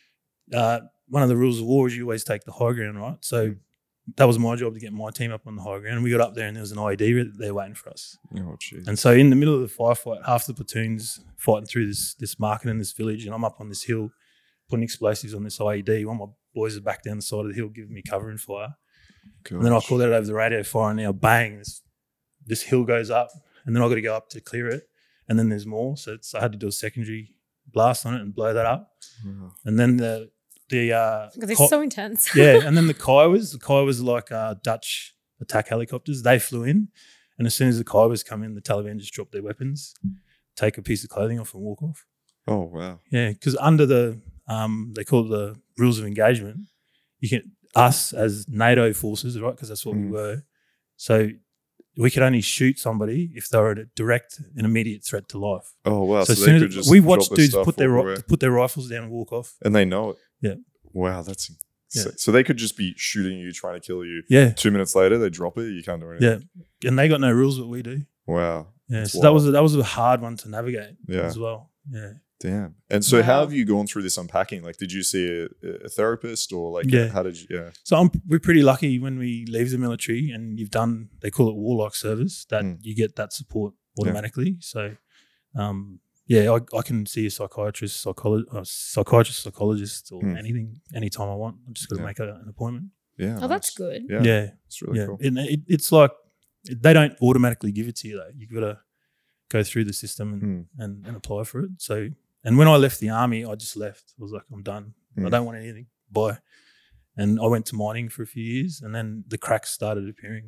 uh, one of the rules of war is you always take the high ground, right? So that was my job, to get my team up on the high ground. And we got up there, and there was an I E D there waiting for us. Oh, jeez. And so in the middle of the firefight, half the platoon's fighting through this this market in this village, and I'm up on this hill putting explosives on this I E D. One of my boys are back down the side of the hill giving me cover and fire. And then I Gosh. call out over the radio, fire, and now bang, this this hill goes up, and then I got to go up to clear it, and then there's more. So it's, I had to do a secondary blast on it and blow that up, Wow. and then the the uh, Because it's co- so intense. yeah, and then the Kiowas, the Kiowas are like uh, Dutch attack helicopters. They flew in, and as soon as the Kiowas come in, the Taliban just drop their weapons, take a piece of clothing off, and walk off. Oh, wow. Yeah, because under the um, they call it the rules of engagement, you can us as NATO forces, right? Because that's what Mm. we were. So we could only shoot somebody if they were a direct and immediate threat to life. Oh, wow. so So, as they soon could as just we drop watched their dudes stuff, put their walk ri- away. put their rifles down and walk off. And they know it. Yeah. Wow, that's Yeah. insane. So they could just be shooting you, trying to kill you. Yeah, Two minutes later, they drop it. You can't do anything. yeah, and they got no rules, what we do. Wow. Yeah, That's so that wild. was a, that was a hard one to navigate Yeah. as well. Yeah, Damn. And so, Wow. how have you gone through this unpacking? Like, did you see a, a therapist, or like, Yeah. how did you? Yeah. so I'm we're pretty lucky when we leave the military and you've done, they call it warlike service, that Mm. you get that support automatically. So, um, yeah, I, I can see a psychiatrist, psycholo- uh, psychiatrist, psychologist, or Mm. anything anytime I want. I'm just got to Yeah. make a, an appointment. Yeah. Oh, that's nice. good. Yeah. Yeah, It's really yeah. cool. And it, it's like they don't automatically give it to you though. You've got to go through the system and, Mm. and, and apply for it. So, and when I left the army, I just left. I was like, I'm done. I Mm. don't want anything. Bye. And I went to mining for a few years, and then the cracks started appearing.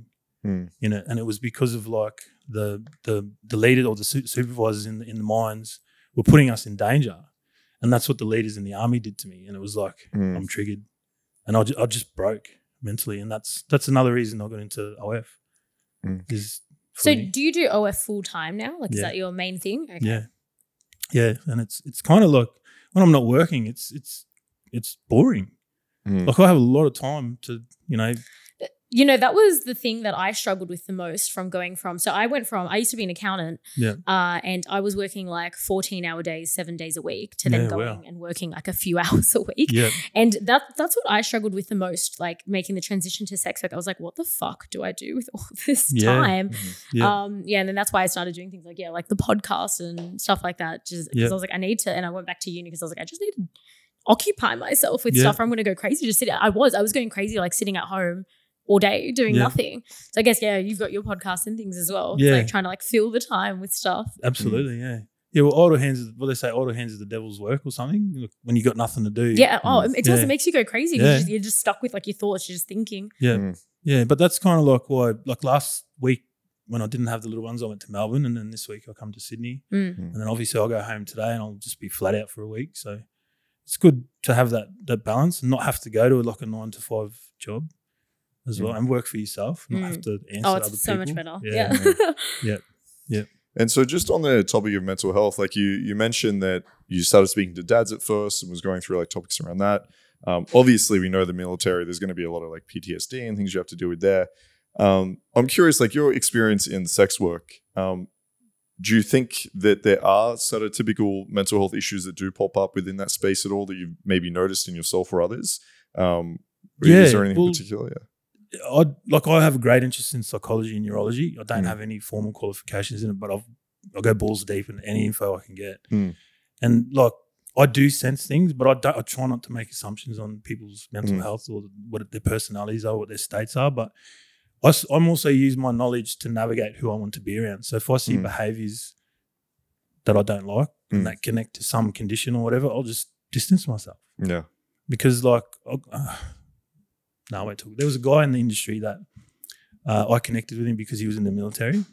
Mm. in it, and it was because of like the the the leaders or the su- supervisors in the, in the mines were putting us in danger, and that's what the leaders in the army did to me, and it was like Mm. I'm triggered, and I, ju- I just broke mentally, and that's that's another reason I got into O F. Mm. Is So footy. do you do O F full time now? Like, is Yeah. that your main thing? Okay. Yeah, yeah, and it's it's kind of like when I'm not working, it's it's it's boring. Mm. Like I have a lot of time to, you know, You know, that was the thing that I struggled with the most from going from. So I went from, I used to be an accountant, Yeah. uh, and I was working like fourteen hour days, seven days a week, to then Yeah, going wow. and working like a few hours a week. yeah, And that that's what I struggled with the most, like making the transition to sex work. I was like, what the fuck do I do with all this Yeah. time? yeah, Um, yeah, and then that's why I started doing things like, yeah, like the podcast and stuff like that. Just because Yeah. I was like, I need to, and I went back to uni because I was like, I just need to occupy myself with Yeah. stuff or I'm going to go crazy. Just sit. I was, I was going crazy, like sitting at home all day doing Yeah. nothing. So I guess, yeah, you've got your podcast and things as well. It's Yeah. like trying to like fill the time with stuff. absolutely, yeah, yeah. Well, idle hands, is, what they say, idle hands is the devil's work or something. Look, when you got nothing to do, Yeah. Oh, it does. Yeah. It makes you go crazy. Yeah. You're, just, you're just stuck with like your thoughts. You're just thinking. yeah, Mm. yeah. But that's kind of like why, like last week when I didn't have the little ones, I went to Melbourne, and then this week I come to Sydney, Mm. and then obviously I'll go home today, and I'll just be flat out for a week. So it's good to have that that balance and not have to go to like a nine to five job as well, Mm. and work for yourself, not Mm. have to answer Oh, other it's so much people. better. Yeah, Yeah. yeah. And so just on the topic of mental health, like you you mentioned that you started speaking to dads at first and was going through like topics around that. Um, obviously, we know the military, there's going to be a lot of like P T S D and things you have to deal with there. Um, I'm curious, like your experience in sex work, um, do you think that there are sort of typical mental health issues that do pop up within that space at all that you've maybe noticed in yourself or others? Um, Yeah, is there anything well, in particular? Yeah. I like I have a great interest in psychology and neurology. I don't Mm. have any formal qualifications in it, but I've I go balls deep in any info I can get. Mm. And like I do sense things, but I don't. I try not to make assumptions on people's mental Mm. health or what their personalities are, what their states are. But I, s- I'm also use my knowledge to navigate who I want to be around. So if I see Mm. behaviours that I don't like Mm. and that connect to some condition or whatever, I'll just distance myself. Yeah. Because like, I'll- uh, no, I won't talk. There was a guy in the industry that uh, I connected with him because he was in the military,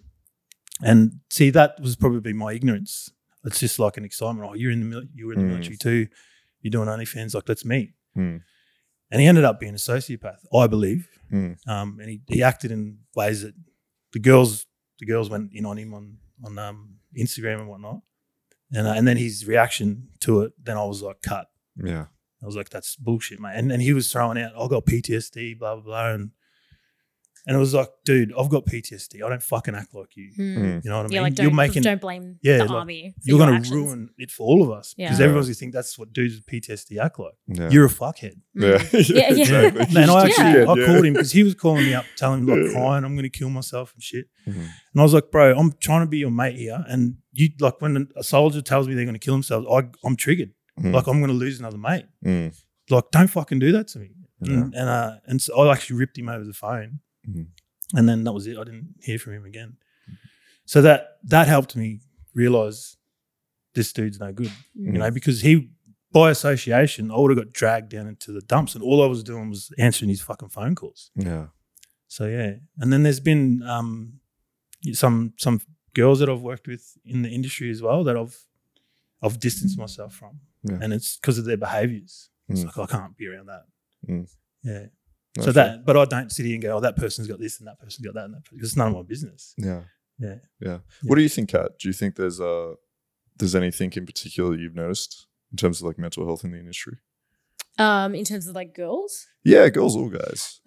and see that was probably my ignorance. It's just like an excitement. Oh, you're in the mil- you were in the Mm. military too. You're doing OnlyFans. Like, let's meet. Mm. And he ended up being a sociopath, I believe. Mm. Um, and he, he acted in ways that the girls the girls went in on him on on um, Instagram and whatnot. And uh, and then his reaction to it, then I was like, cut. Yeah. I was like, that's bullshit, mate. And and he was throwing out, I've got P T S D, blah, blah, blah. And, and it was like, dude, I've got P T S D. I don't fucking act like you. Mm. Mm. You know what I mean? Yeah, like don't, you're making, don't blame Yeah, the like, army. For you're your going to actions. ruin it for all of us. Yeah. Because Yeah. everyone's going to think that's what dudes with P T S D act like. Yeah. You're a fuckhead. Yeah. Mm. Yeah, yeah. exactly. And I Just actually, kid, I yeah. called him because he was calling me up, telling me like Yeah. crying, I'm going to kill myself and shit. Mhm. And I was like, bro, I'm trying to be your mate here. And you, like when a soldier tells me they're going to kill themselves, I, I'm triggered. Mm. Like I'm going to lose another mate. Mm. Like, don't fucking do that to me. Yeah. And and, uh, and so I actually ripped him over the phone. Mhm. And then that was it. I didn't hear from him again. So that that helped me realize this dude's no good, Mm. you know, because he, by association, I would have got dragged down into the dumps and all I was doing was answering his fucking phone calls. Yeah. So, yeah. And then there's been um, some some girls that I've worked with in the industry as well that I've I've distanced myself from. Yeah. And it's because of their behaviours. It's Mm. like, I can't be around that. Mm. Yeah. No, so sure. that, but I don't sit here and go, oh, that person's got this and that person's got that and that. Because it's none of my business. Yeah. Yeah. Yeah. What do you think, Kat? Do you think there's uh there's anything in particular you've noticed in terms of like mental health in the industry? Um, in terms of like girls. Yeah, girls or guys.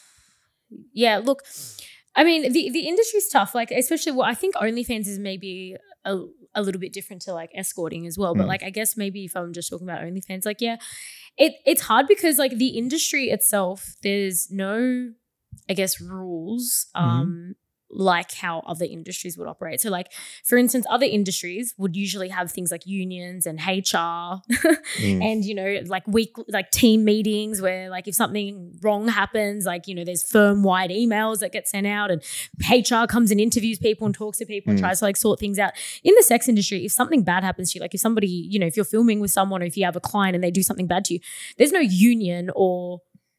Yeah, look, I mean, the, the industry's tough. Like, especially, well, I think OnlyFans is maybe a, a little bit different to like escorting as well. But Mm. like, I guess maybe if I'm just talking about OnlyFans, like, yeah, it it's hard because like the industry itself, there's no, I guess, rules. Um. Like how other industries would operate. So like, for instance, other industries would usually have things like unions and H R Mm. and, you know, like week, like team meetings where like if something wrong happens, like, you know, there's firm wide emails that get sent out and H R comes and interviews people and talks to people and Mm. tries to like sort things out. In the sex industry, if something bad happens to you, like if somebody, you know, if you're filming with someone or if you have a client and they do something bad to you, there's no union or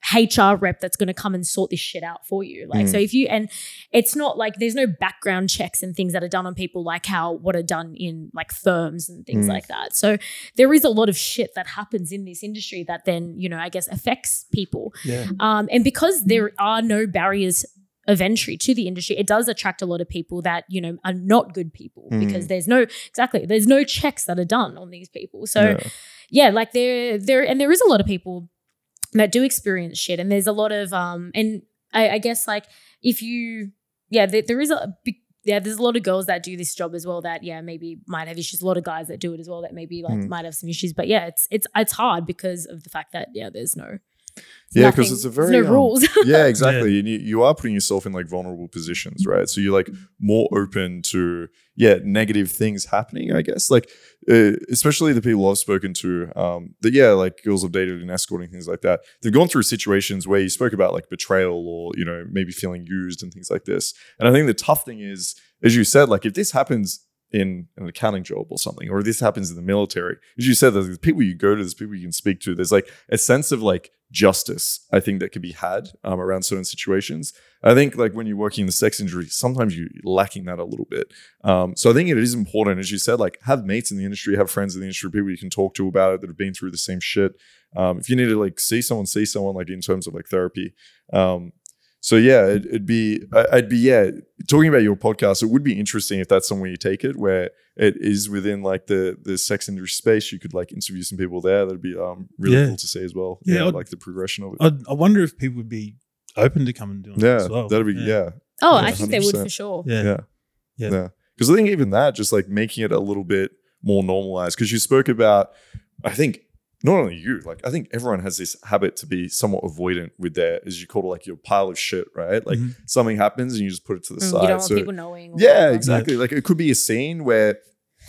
H R rep that's going to come and sort this shit out for you. Like, Mm. so if you, and it's not like there's no background checks and things that are done on people like how what are done in like firms and things Mm. like that. So there is a lot of shit that happens in this industry that then, you know, I guess affects people. Yeah. Um, and because there are no barriers of entry to the industry, it does attract a lot of people that, you know, are not good people Mm. because there's no, exactly, there's no checks that are done on these people. So Yeah. yeah, like there, there, and there is a lot of people that do experience shit, and there's a lot of, um, and I, I guess like if you, yeah, there, there is a big, yeah, there's a lot of girls that do this job as well that yeah maybe might have issues. A lot of guys that do it as well that maybe like Mm. might have some issues. But yeah, it's it's it's hard because of the fact that yeah, there's no Yeah, because nothing- it's a there's very no um, rules. yeah, exactly. And you, you are putting yourself in like vulnerable positions, right? So you're like more open to yeah negative things happening, I guess. Like uh, especially the people I've spoken to, um, that yeah, like girls I've dated in escorting, things like that. They've gone through situations where you spoke about like betrayal or you know maybe feeling used and things like this. And I think the tough thing is, as you said, like if this happens in an accounting job or something, or this happens in the military, as you said, there's people you go to, there's people you can speak to. There's like a sense of like justice, I think, that can be had um, around certain situations. I think like when you're working in the sex industry, sometimes you're lacking that a little bit. Um, so I think it is important, as you said, like have mates in the industry, have friends in the industry, people you can talk to about it that have been through the same shit. Um, if you need to like see someone, see someone like in terms of like therapy. Um, So yeah, it, it'd be, I'd be, yeah, talking about your podcast, it would be interesting if that's somewhere you take it, where it is within like the the sex industry space. You could like interview some people there. That'd be um really Yeah. cool to see as well. Yeah, Yeah, I'd- like the progression of it. I, I wonder if people would be open to come and doing yeah, it as well. that'd be, yeah. oh, Yeah, I think they would one hundred percent. for sure. Yeah. Yeah. Yeah. Yeah. Because I think even that, just like making it a little bit more normalized. Because you spoke about, I think, not only you, like I think everyone has this habit to be somewhat avoidant with their, as you call it, like your pile of shit, right? Like Mhm. something happens and you just put it to the Mm, side. you don't want So- people knowing. or yeah, whatever. exactly. Like it could be a scene where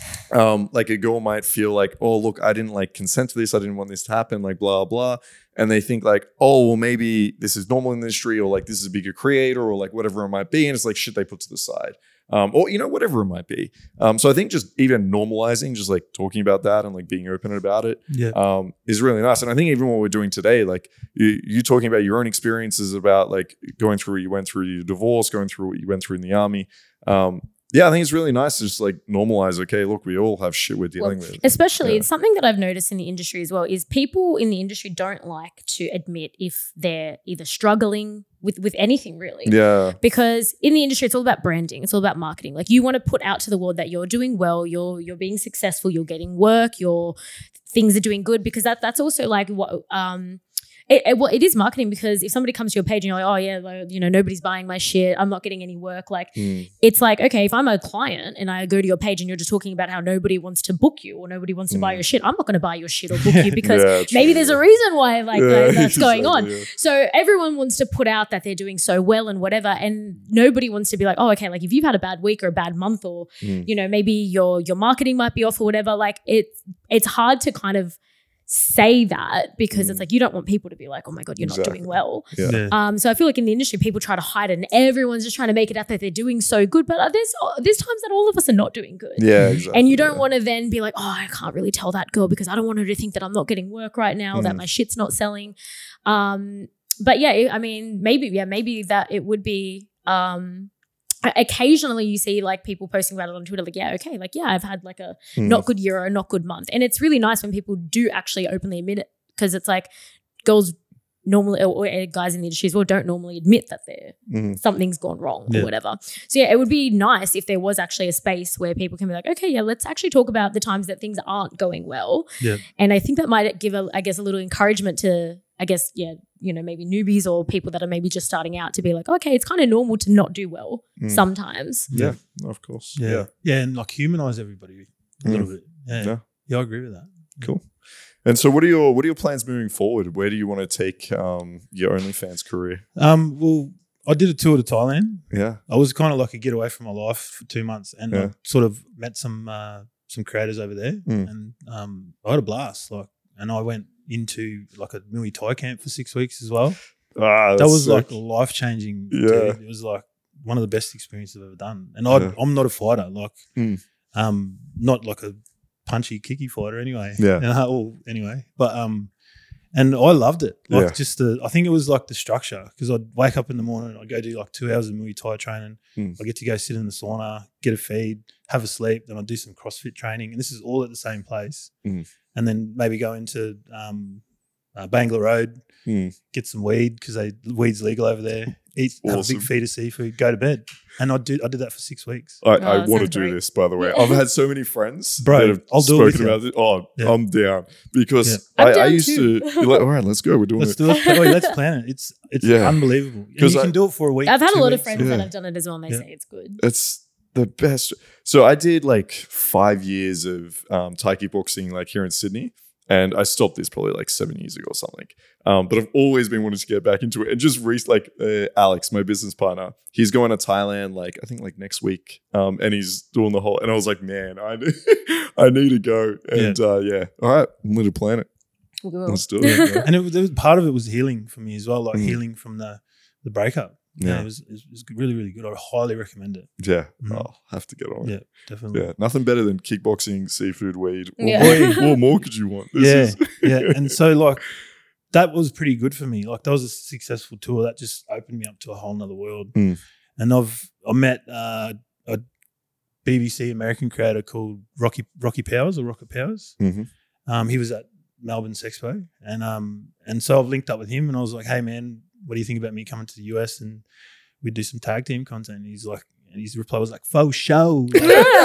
um like a girl might feel like, oh look, I didn't like consent to this, I didn't want this to happen, like blah blah. And they think like, oh well, maybe this is normal in the industry, or like this is a bigger creator, or like whatever it might be. And it's like shit they put to the side. Um, or you know, whatever it might be. Um, so I think just even normalizing, just like talking about that and like being open about it, Yeah. um, is really nice. And I think even what we're doing today, like you, you talking about your own experiences about like going through what you went through your divorce, going through what you went through in the army. Um, yeah, I think it's really nice to just like normalize, okay, look, we all have shit we're dealing Well, with. especially Yeah. it's something that I've noticed in the industry as well is people in the industry don't like to admit if they're either struggling with with anything really. Yeah. Because in the industry, it's all about branding. It's all about marketing. Like you want to put out to the world that you're doing well, you're you're being successful, you're getting work, your things are doing good. Because that that's also like what um it, it, well, it is marketing, because if somebody comes to your page and you're like, oh yeah, like, you know, nobody's buying my shit, I'm not getting any work. Like Mm. it's like, okay, if I'm a client and I go to your page and you're just talking about how nobody wants to book you or nobody wants to buy Mm. your shit, I'm not going to buy your shit or book you because Yeah, maybe true. there's a reason why like Yeah, that- that's going on. exactly, yeah. So everyone wants to put out that they're doing so well and whatever, and nobody wants to be like, oh, okay, like if you've had a bad week or a bad month, or Mm. you know, maybe your your marketing might be off or whatever. Like it's it's hard to kind of say that because Mm. it's like you don't want people to be like, oh my god, you're not Exactly. doing well. Yeah. Yeah. Um, so I feel like in the industry, people try to hide it, and everyone's just trying to make it out that they're doing so good. But uh, there's there's times that all of us are not doing good. Yeah, exactly. And you don't yeah. want to then be like, oh, I can't really tell that girl because I don't want her to think that I'm not getting work right now, that Mm. my shit's not selling. Um, but yeah, I mean, maybe, yeah, maybe that it would be, um, occasionally you see like people posting about it on Twitter, like, yeah, okay, like, yeah, I've had like a Mm. not good year or a not good month. And it's really nice when people do actually openly admit it, because it's like girls normally, or, or guys in the industry as well, don't normally admit that they're Mhm. something's gone wrong Yeah. or whatever. So yeah, it would be nice if there was actually a space where people can be like, okay, yeah, let's actually talk about the times that things aren't going well. Yeah. And I think that might give, a, I guess, a little encouragement to, I guess, yeah, you know, maybe newbies or people that are maybe just starting out to be like, okay, it's kind of normal to not do well Mm. sometimes. Yeah, of course. Yeah. Yeah. yeah. And like humanize everybody a Mm. little bit. Yeah. Yeah. yeah. I agree with that. Cool. And so what are your what are your plans moving forward? Where do you want to take um, your OnlyFans career? Um, well, I did a tour to Thailand. Yeah. I was kind of like a getaway from my life for two months, and Yeah. I sort of met some uh, some creators over there, Mm. and um, I had a blast. Like, and I went into like a Muay Thai camp for six weeks as well. Ah, That that's was sick. like life changing. Yeah. It was like one of the best experiences I've ever done. And I, Yeah. I'm not a fighter, like, Mm. um, not like a punchy, kicky fighter anyway. Yeah. Uh, well, anyway, but um, And I loved it. Like Yeah. just the, I think it was like the structure because I'd wake up in the morning, I'd go do like two hours of Muay Thai training. Mm. I get to go sit in the sauna, get a feed, have a sleep. Then I'd do some CrossFit training. And this is all at the same place. Mm. And then maybe go into um, uh, Bangla Road, Mm. get some weed because they weed's legal over there. Eat, have a Awesome. big feed of seafood, go to bed. And I did, I did that for six weeks. I, Oh, I that want to sounds do great. this, by the way. I've had so many friends Bro, that have I'll do it with spoken you. about it. Oh, Yeah. I'm down because Yeah. I'm I, I down used too. to be like, all right, let's go. We're doing Let's it. do it. Wait, let's plan it. It's it's Yeah. unbelievable. And 'Cause you I- can do it for a week. I've had a two lot of weeks. friends Yeah. that have done it as well, and they Yeah. say it's good. It's the best. So I did like five years of um, Thai kickboxing, like here in Sydney, and I stopped this probably like seven years ago or something. Um, but I've always been wanting to get back into it. And just recently, like uh, Alex, my business partner, he's going to Thailand, like I think like next week, um, and he's doing the whole. And I was like, man, I need, I need to go. And yeah. Uh, yeah, all right, I'm going to plan it. We will. Let's do it. Yeah. And it was, it was part of it was healing for me as well, like Mm. healing from the the breakup. Yeah, Yeah. it was, it was really really good. I highly recommend it. Yeah, Mm. I'll have to get on it. Yeah, definitely. Yeah, nothing better than kickboxing, seafood, weed. What, Yeah. more, what more could you want? This Yeah, is- yeah. And so like that was pretty good for me. Like that was a successful tour that just opened me up to a whole nother world. Mm. And I've I met uh, a B B C American creator called Rocky Rocky Powers or Rocket Powers. Mhm. Um, he was at Melbourne Sexpo, and um, and so I've linked up with him, and I was like, "Hey man, what do you think about me coming to the U S and we do some tag team content?" And he's like, and his reply was like, "Faux show." Like,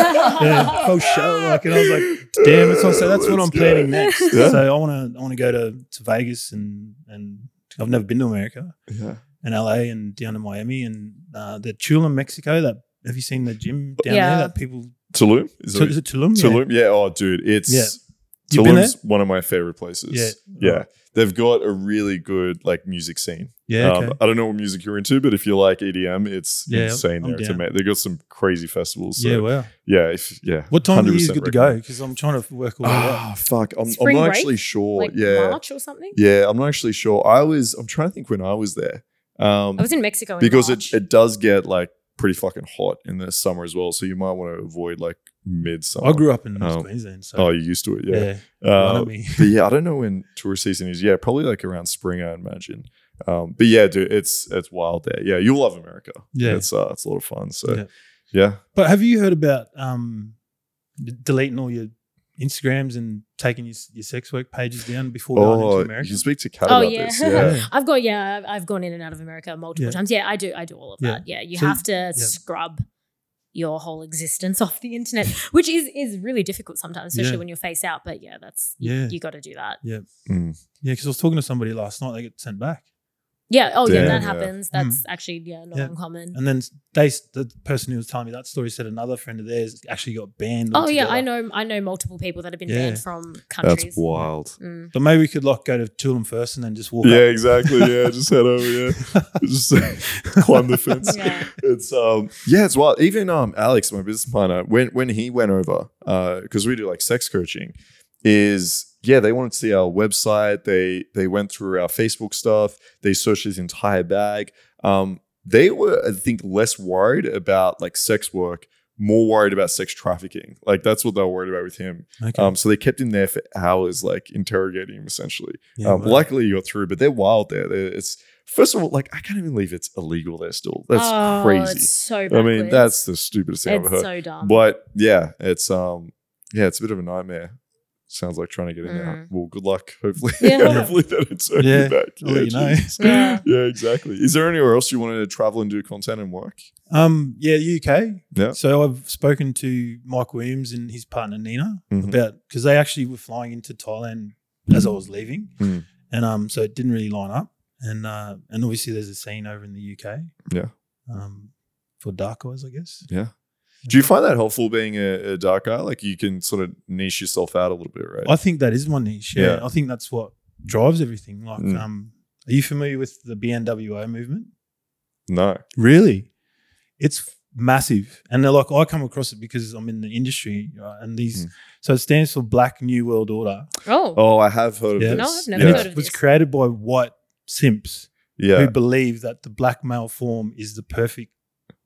yeah, faux show. Like, and I was like, damn it. So I said, that's what Let's I'm go. planning next. Yeah. So I want to, I want to go to, to Vegas and, and I've never been to America Yeah. and L A and down to Miami and uh, the Tulum, Mexico. That have you seen the gym down Yeah. there that people, Tulum? Is Tu- it is it Tulum? Tulum? Yeah. Oh, dude, it's Yeah. You been Tulum's one of my favorite places. Yeah. Yeah. They've got a really good like music scene. Yeah. Okay. Um, I don't know what music you're into, but if you like E D M, it's Yeah, insane I'm there. To down. make. They've got some crazy festivals. So yeah. Wow. yeah, if yeah. What time of the year is one hundred percent good to go? recommend. Because I'm trying to work all that out. Ah, fuck. I'm, I'm Spring not break? actually sure. Like yeah. March or something. Yeah, I'm not actually sure. I was I'm trying to think when I was there. Um I was in Mexico in because it, March. it does get like pretty fucking hot in the summer as well. So you might want to avoid like midsummer. I grew up in North Um, Queensland. So Oh, you're used to it, yeah. yeah. Uh, One of me. but yeah, I don't know when tourist season is. Yeah, probably like around spring, I imagine. Um, but yeah, dude, it's it's wild there. Yeah, you'll love America. Yeah. it's uh, it's a lot of fun. So Yeah. yeah, But have you heard about um, d- deleting all your Instagrams and taking your, your sex work pages down before going oh, into you America? can speak to Kat Oh about yeah. this. Yeah, Yeah. I've got yeah, I've- I've gone in and out of America multiple Yeah. times. Yeah, I do I do all of Yeah. that. Yeah, you So- have to scrub your whole existence off the internet, which is is really difficult sometimes, especially Yeah. when you're face out. But yeah, that's you, Yeah. you got to do that. Mm. Yeah, because I was talking to somebody last night. They get sent back, Yeah. Oh yeah, Damn, that yeah. happens. That's actually yeah not Yeah. uncommon. and then they the person who was telling me that story said another friend of theirs actually got banned. Oh yeah, I altogether. know I know multiple people that have been Yeah. banned from countries. that's wild. Mm. But maybe we could like go to Tulum first and then just walk. Yeah, up. exactly. Yeah, just head over. Yeah, just climb the fence. Yeah. It's um yeah, it's wild. Even um Alex, my business partner, when when he went over, uh, because we do like sex coaching, is yeah, they wanted to see our website. They they went through our Facebook stuff. They searched his entire bag. Um, they were, I think, less worried about like sex work, more worried about sex trafficking. Like that's what they were worried about with him. Okay. Um, so they kept him there for hours, like interrogating him essentially. Yeah, um, wow. luckily, you got through, but they're wild there. They're, it's first of all, like I can't even believe it's illegal there still. That's oh, crazy. It's so I backwards. mean, that's the stupidest thing I've it's ever heard. so dumb. But yeah, it's um, yeah, it's a bit of a nightmare. Sounds like trying to get in there. Mm. Well, good luck. Hopefully, Yeah. hopefully that it's only Yeah, back. I'll let you know. Jesus. Yeah. yeah, exactly. Is there anywhere else you wanted to travel and do content and work? Um, yeah, U K. Yeah. So I've spoken to Mike Williams and his partner Nina Mhm. about because they actually were flying into Thailand as I was leaving, Mm. and um, so it didn't really line up. And uh, and obviously there's a scene over in the U K. Yeah. Um, for dark eyes, I guess. Yeah. Do you find that helpful being a, a dark guy? Like you can sort of niche yourself out a little bit, right? I think that is my niche. Yeah. Yeah. I think that's what drives everything. Like, Mm. um, are you familiar with the B N W O movement? no. Really? It's massive. And they're like, I come across it because I'm in the industry, right? And these, Mm. so it stands for Black New World Order. oh. Oh, I have heard of Yeah. this. No, I've never yeah. heard And of it was this. created by white simps Yeah. who believe that the black male form is the perfect.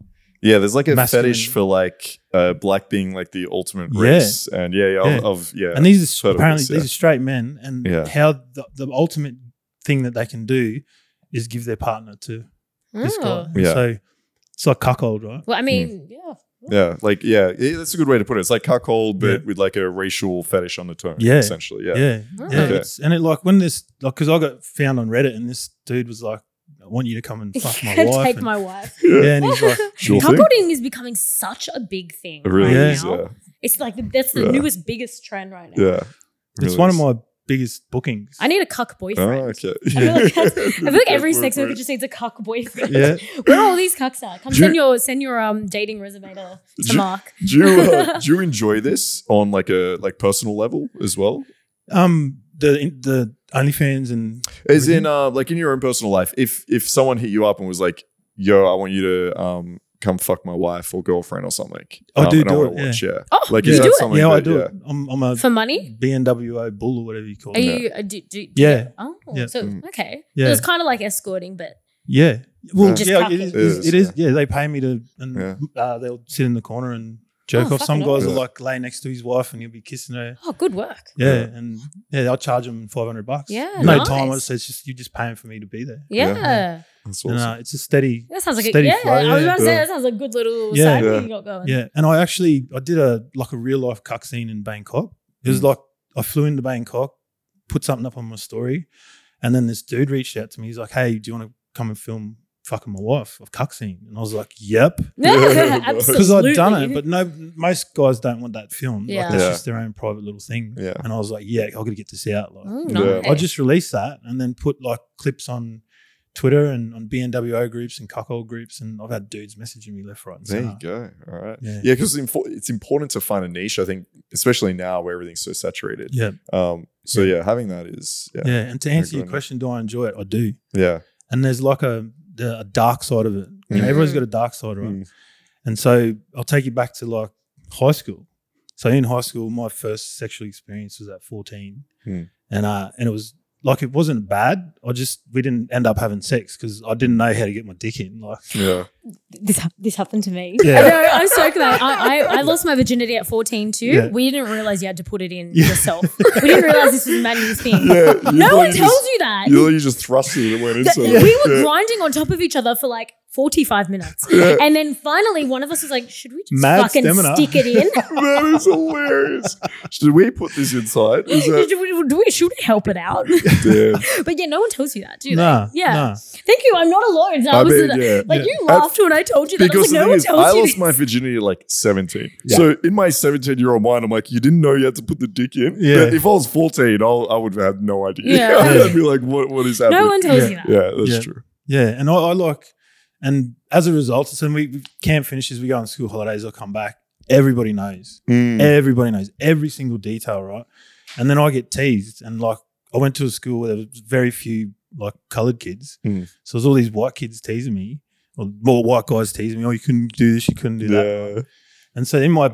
Yeah, there's like a masculine. fetish for like uh, black being like the ultimate Yeah. race, and yeah, yeah, Yeah. Of, of yeah, And these are heard of apparently this, these yeah. are straight men, and Yeah. how the, the ultimate thing that they can do is give their partner to this Oh. guy. And Yeah. So it's like cuckold, right? Well, I mean, yeah. yeah, like yeah, it- that's a good way to put it. It's like cuckold, but Yeah. with like a racial fetish undertone. Yeah. essentially. Yeah, Yeah, Oh. yeah. Okay. It's, and it like when this like because I got found on Reddit, and this dude was like, "I want you to come and fuck my wife." Take and, my wife. yeah, and he's like, Sure thing. Cuckolding is becoming such a big thing It really right is. now. Yeah, It's like the, that's the Yeah. newest, biggest trend right now. yeah. it's one of my biggest bookings. I need a cuck boyfriend. Oh, okay. I feel like, that's, I feel like every sex worker just needs a cuck boyfriend. Yeah. Where are all these cucks at? Come Do you- send your send your um dating resume to, Do to you- Mark. do you uh, do you enjoy this on like a like personal level as well? Um, the the OnlyFans and As everything. in, uh, like in your own personal life, if if someone hit you up and was like, "Yo, I want you to um come fuck my wife or girlfriend or something," I um, do and do wanna it, watch, yeah. Oh, Like, you is do that it? something yeah, I that- do yeah. it. I'm, I'm a For money? B N W O bull or whatever you call Are it. you uh, do, do, do Yeah. Oh, Yeah. so Mm. okay. Yeah. So it's kind of like escorting, but Yeah. Well, Just yeah, cuck it it. is, It is, it is. Yeah, they pay me to, and Yeah. uh, they'll sit in the corner and joke Oh, off. Some fucking guys hell. will like lay next to his wife and he'll be kissing her. oh, good work. Yeah, Yeah. and yeah, I'll charge them five hundred bucks. Yeah, no nice. time. I just say it's just you're just paying for me to be there. Yeah. Yeah. That's And awesome. uh, it's a steady. That sounds like a Steady yeah. flow, I was yeah. about to say Yeah. that sounds like a good little Yeah. side Yeah. thing you got going. Yeah, and I actually I did a like a real life cuck scene in Bangkok. It was Mm. like I flew into Bangkok, put something up on my story, and then this dude reached out to me. He's like, "Hey, do you want to come and film fucking my wife of cuck scene?" And I was like, "Yep," Absolutely. because I'd done it. But no, most guys don't want that filmed. Yeah. Like it's Yeah. just their own private little thing. Yeah. And I was like, "Yeah, I got to get this out." Like, Oh, Yeah. nice. I just released that and then put like clips on Twitter and on B N W O groups and cuckold groups, and I've had dudes messaging me left, right, and There you center. go. All right. Yeah. Yeah, because it's, info- it's important to find a niche. I think, especially now where everything's so saturated. Yeah, Um. So Yeah. yeah, having that is yeah. yeah. And to answer good your on you. question, do I enjoy it? I do. Yeah. And there's like a the, a dark side of it. You know, Mm. everyone's got a dark side, right? Mm. And so I'll take you back to like high school. So in high school, my first sexual experience was at fourteen, Mm. and uh, and it was like it wasn't bad. I just we didn't end up having sex because I didn't know how to get my dick in. Like, Yeah. This hap- this happened to me. Yeah. I know, I'm so glad. I, I I lost my virginity at fourteen too. Yeah. We didn't realize you had to put it in Yeah. yourself. We didn't realize this was Manu's thing. Yeah. You No thought one you tells just, you that. You thought you just thrust it and it went That- inside. we were Yeah. grinding on top of each other for like forty-five minutes. Yeah. And then finally one of us was like, should we just Mad fucking stamina. stick it in? That is hilarious. Should we put this inside? Is that Should we, do we, should we help it out? damn? But yeah, no one tells you that, do nah, they? Yeah. nah. Thank you. I'm not alone. So I I was mean, uh, yeah. like, Yeah. you laughed when I told you that. I Because was the like, no thing one is, tells I you lost this. my virginity at like seventeen. Yeah. So in my seventeen-year-old mind, I'm like, you didn't know you had to put the dick in. Yeah. But if I was fourteen, I'll, I would have no idea. Yeah. I'd be like, what, what is happening? No one tells Yeah. you that. Yeah, that's Yeah. true. Yeah, and I, I like, and as a result, so when we camp finishes, we go on school holidays. I come back. Everybody knows. Mm. Everybody knows every single detail, right? And then I get teased, and like I went to a school where there was very few like coloured kids, Mm. so there's all these white kids teasing me, or more white guys teasing me. Oh, you couldn't do this, you couldn't do that. Yeah. And so in my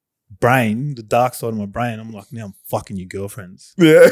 brain, the dark side of my brain, I'm like, now I'm fucking your girlfriends. Yeah.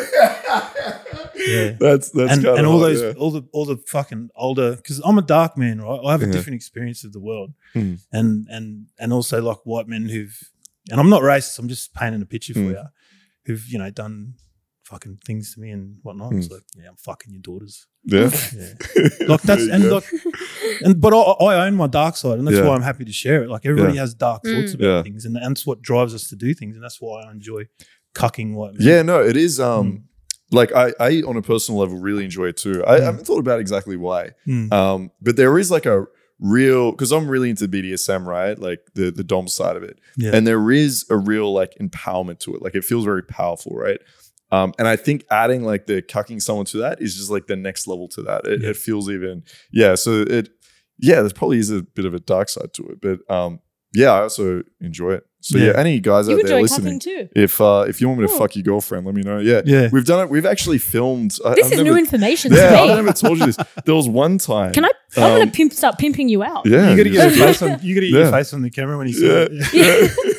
Yeah. That's that's and kind and of all hard, those yeah. all the all the fucking older, because I'm a dark man, right? I have a Yeah. different experience of the world, Mm. and and and also like white men who've, and I'm not racist. I'm just painting a picture for Mm. you, who've you know done fucking things to me and whatnot. Mm. It's like, yeah, I'm fucking your daughters. Yeah. Yeah, like that's and Yeah. like, and but I, I own my dark side, and that's Yeah. why I'm happy to share it. Like everybody Yeah. has dark Mm. thoughts about Yeah. things, and that's what drives us to do things, and that's why I enjoy cucking white men. Yeah, no, it is. Um, Mm. like I, I, on a personal level, really enjoy it too. I, I Mm. haven't thought about exactly why. Mm. Um, but there is like a real, because I'm really into B D S M, right? Like the the dom side of it, Yeah. and there is a real like empowerment to it. Like it feels very powerful, right? Um, and I think adding like the cucking someone to that is just like the next level to that. It, Yeah. it feels even, yeah. So it, yeah, there probably is a bit of a dark side to it, but um, yeah, I also enjoy it. So yeah, Yeah. any guys You out there enjoy listening, cucking too. if uh, if you want me to Cool. fuck your girlfriend, let me know. Yeah, Yeah. we've done it. We've actually filmed. I, This I've is never, new information Yeah, to I've me. never told you this. There was one time. Can I? I'm Um, gonna pimp start pimping you out. Yeah, You got to get yeah. your face on. You got to get Yeah. your face on the camera when you say Yeah. it. yeah.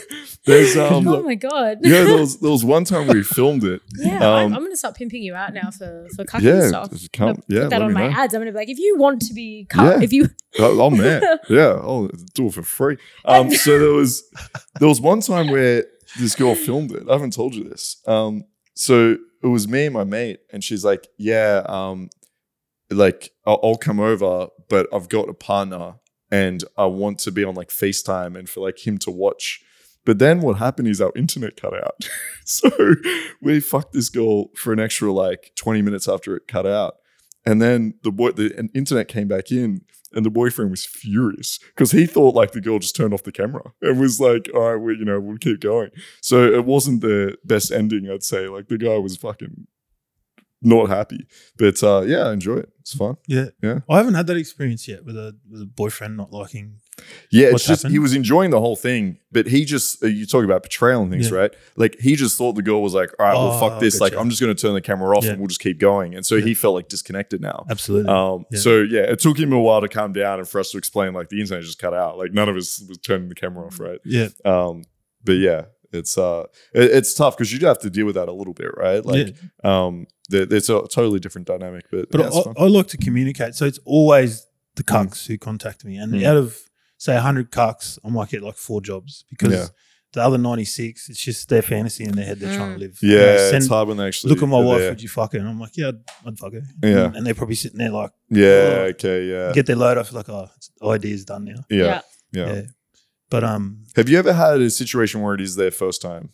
There's um, oh my god. yeah, there was there was one time we filmed it. Yeah, Um, I'm, I'm gonna start pimping you out now for for cucking Yeah, stuff. just I'm gonna come- yeah, put that let on me my know. ads. I'm gonna be like, if you want to be cut, Yeah. if you I- I'm there. Yeah, I'll do it for free. Um, so there was there was one time where this girl filmed it. I haven't told you this. Um, so it was me and my mate, and she's like, "Yeah, um, like I'll, I'll come over, but I've got a partner, and I want to be on like FaceTime and for like him to watch." But then what happened is our internet cut out. So we fucked this girl for an extra like twenty minutes after it cut out. And then the boy, the and internet came back in, and the boyfriend was furious because he thought like the girl just turned off the camera and was like, "All right, we, you know, we'll keep going." So it wasn't the best ending, I'd say. Like the guy was fucking not happy, but uh, yeah, I enjoy it. It's fun. Yeah. Yeah. I haven't had that experience yet with a with a boyfriend not liking. Yeah, What's it's just happened? he was enjoying the whole thing, but he just uh, you talk about betrayal and things, Yeah. right? Like he just thought the girl was like, "All right, well, Oh, fuck this. Like gotcha. I'm just going to turn the camera off Yeah. and we'll just keep going." And so Yeah. he felt like disconnected now. Absolutely. Um, Yeah. So yeah, it took him a while to calm down and for us to explain like the internet just cut out. Like none of us was turning the camera off, right? yeah. Um, but yeah, it's uh, it, it's tough because you do have to deal with that a little bit, right? Like, um, there, there's a totally different dynamic, but, But yeah, it's I, fun. I like to communicate. So it's always the cucks who contact me. And Mm. out of, say, one hundred cucks, I might get like four jobs because Yeah. the other ninety-six, it's just their fantasy in their head they're trying to live. yeah, You know, it's send- hard when they actually look at my are wife, there. would you fuck her? And I'm like, yeah, I'd, I'd fuck her. Yeah. And, and they're probably sitting there like, Yeah, Oh. okay, yeah, get their load off, like, oh, it's, the idea's done now. yeah, yeah. Yeah. But um, Have you ever had a situation where it is their first time?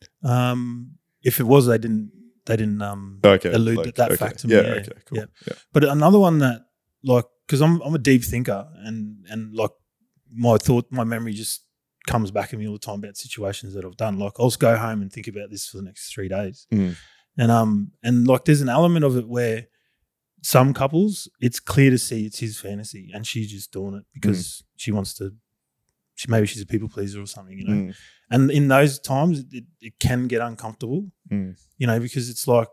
um, if it was, they didn't, they didn't um, Okay, allude like, that okay. fact to me. Yeah, Yeah, okay, cool. yeah. Yeah. But another one that, like, because I'm I'm a deep thinker, and and like my thought, my memory just comes back at me all the time about situations that I've done. Like I'll just go home and think about this for the next three days, Mm. and um and like there's an element of it where some couples, it's clear to see it's his fantasy, and she's just doing it because she wants to. She maybe she's a people pleaser or something, you know. Mm. And in those times, it, it can get uncomfortable, Mm. you know, because it's like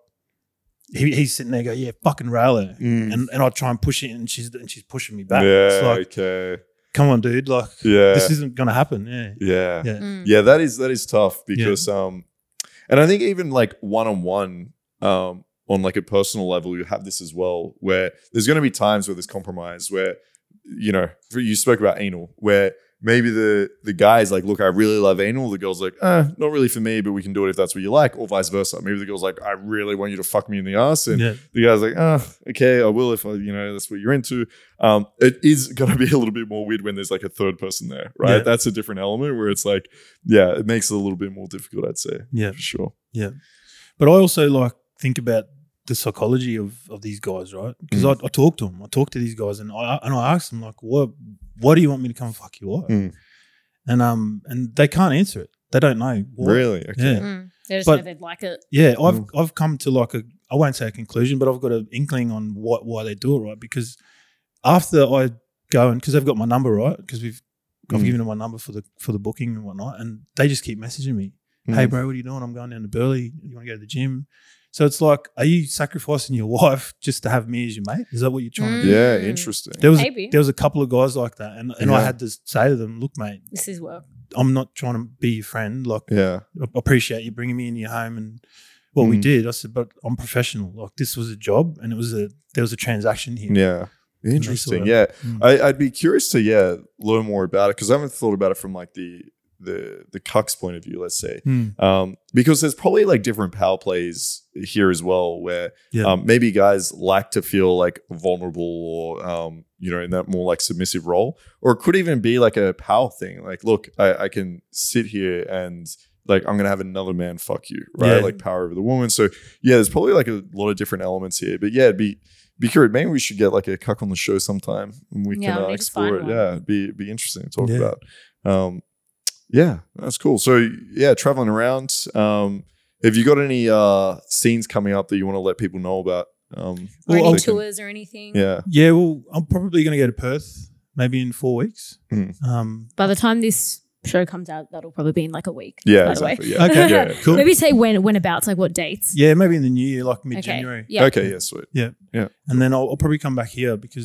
he, he's sitting there, go, yeah, fucking rail her, Mm. and and I try and push it, and she's and she's pushing me back. Yeah, It's like, okay. come on, dude, like Yeah. this isn't gonna happen. Yeah, Yeah. yeah, Mm. Yeah, that is that is tough because um and I think even like one on one um on like a personal level you have this as well where there's going to be times where there's compromise where you know you spoke about anal where maybe the the guy's like, look, I really love anal. The girl's like, eh, not really for me, but we can do it if that's what you like, or vice versa. Maybe the girl's like, I really want you to fuck me in the ass, and yeah, the guy's like, oh, okay, I will if I, you know, that's what you're into. Um, it is going to be a little bit more weird when there's like a third person there, right? Yeah. That's a different element where it's like, yeah, it makes it a little bit more difficult, I'd say. yeah. For sure. But I also like think about the psychology of of these guys, right? Because Mm. I, I talk to them, I talk to these guys, and I and I ask them like, what why do you want me to come fuck you up? Mm. And um and they can't answer it. They don't know. Why. Really? Okay. Yeah. Mm. They just But- know they'd like it. Yeah, I've Mm. I've come to like a I won't say a conclusion, but I've got an inkling on what why they do it, right? Because after I go and because they've got my number, right? Because we've I've Mm. given them my number for the for the booking and whatnot, and they just keep messaging me. Hey, Mm. bro, what are you doing? I'm going down to Burleigh. You want to go to the gym? So it's like, are you sacrificing your wife just to have me as your mate? Is that what you're trying to do? Yeah, Mm. interesting. There was Maybe. there was a couple of guys like that, and, and I Yeah. had to say to them, look, mate, This is work. I'm not trying to be your friend. Like, Yeah. I appreciate you bringing me in your home and what we Mm. did. I said, but I'm professional. Like, this was a job, and it was a there was a transaction here. Yeah. they Interesting. sort of- Yeah. Mm. I, I'd be curious to, yeah, learn more about it because I haven't thought about it from like the, the, the cuck's point of view, let's say. Mm. Um, because there's probably like different power plays here as well, where Yeah. um, maybe guys like to feel like vulnerable or um, you know, in that more like submissive role, or it could even be like a power thing. Like, look, I, I can sit here and like I'm gonna have another man fuck you, right? Yeah. Like power over the woman. So yeah, there's probably like a lot of different elements here. But yeah, it'd be be curious. Maybe we should get like a cuck on the show sometime and we Yeah, can we uh, need to explore find it. one. Yeah, it'd be it'd be interesting to talk Yeah. about. Um, yeah, that's cool. So yeah, traveling around. Um, have you got any uh, scenes coming up that you want to let people know about? Um, Or Well, any I'll- tours or anything. yeah, Yeah, well, I'm probably going to go to Perth maybe in four weeks. Mm. Um, By the time this show comes out, that'll probably be in like a week. yeah, by the way. exactly. Yeah. Okay. yeah, yeah. Cool. Maybe say when when abouts, like what dates. yeah, maybe in the new year, like mid January. Okay. Yeah. Okay, yeah, sweet. And then I'll, I'll probably come back here because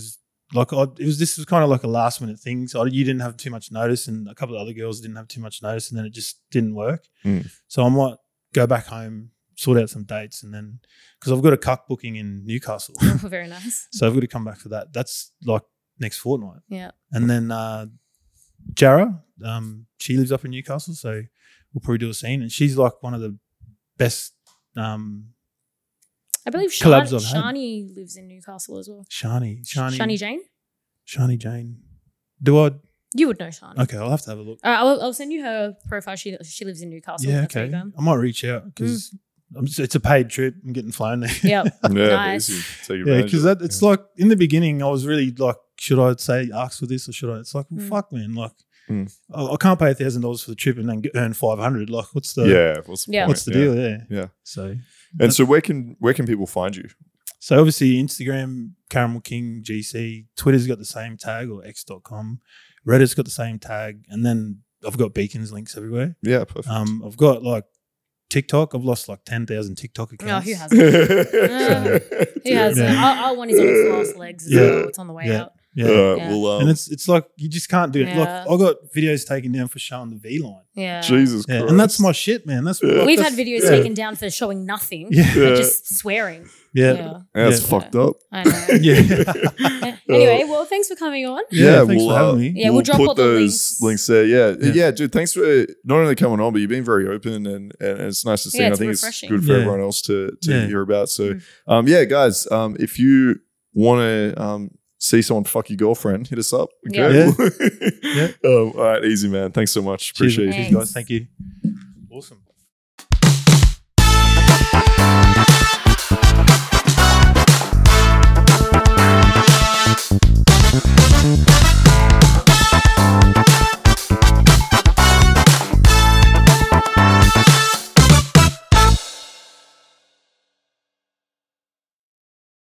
like I, it was this was kind of like a last minute thing. So I, you didn't have too much notice, and a couple of other girls didn't have too much notice, and then it just didn't work. Mm. So I might go back home, sort out some dates, and then because I've got a cuck booking in Newcastle, Oh, very nice. so I've got to come back for that. That's like next fortnight, Yeah. and then uh, Jara, um, she lives up in Newcastle, so we'll probably do a scene, and she's like one of the best. Um, I believe Collabs Shan- I've had. Shani lives in Newcastle as well. Shani, Shani, Shani Jane? Shani Jane. Do I? You would know Shani. Okay, I'll have to have a look. Uh, I'll, I'll send you her profile. She she lives in Newcastle. Yeah, That's where okay. you go. I might reach out because I'm just, it's a paid trip. I'm getting flown there. Yep. Yeah, Nice. easy. Take yeah, advantage because of that it. it's like in the beginning, I was really like, should I say ask for this or should I? It's like, well, Mm. fuck, man. Like, Mm. I, I can't pay a thousand dollars for the trip and then get, earn five hundred. Like, what's the yeah. What's the, Yeah. point? what's the Yeah. deal? Yeah, Yeah. So, And so where can where can people find you? so obviously Instagram, Caramel King G C. Twitter's got the same tag or x dot com. Reddit's got the same tag, and then I've got beacons links everywhere. Yeah, perfect. Um, I've got like TikTok. I've lost like ten thousand TikTok No, accounts. who hasn't? Who hasn't? Yeah. Our, our one is on its last legs as Yeah. well. It's on the way Yeah. out. Yeah. Uh, Yeah. well, um, And it's it's like you just can't do it. Yeah. Like I got videos taken down for showing the V line. Yeah. Jesus Yeah, Christ. and that's my shit, man. That's Yeah. like, We've had that's- videos yeah. taken down for showing nothing. Yeah, Yeah. And just swearing. yeah, Yeah. That's Yeah. fucked up. I know. yeah. Anyway, well, thanks for coming on. Yeah, thanks we'll, for having uh, me. Yeah, we'll drop put all the those links. links there. Yeah. yeah, Yeah. dude. Thanks for not only coming on, but you've been very open, and, and it's nice to see. Yeah, and I it's think refreshing. it's good for Yeah. everyone else to to Yeah. hear about. So, Mm. um, yeah, guys, um, if you want to um see someone fuck your girlfriend, hit us up. Okay. Yeah. um, all right, easy man. Thanks so much. Cheers, Appreciate it. cheers, Thanks. guys. Thank you.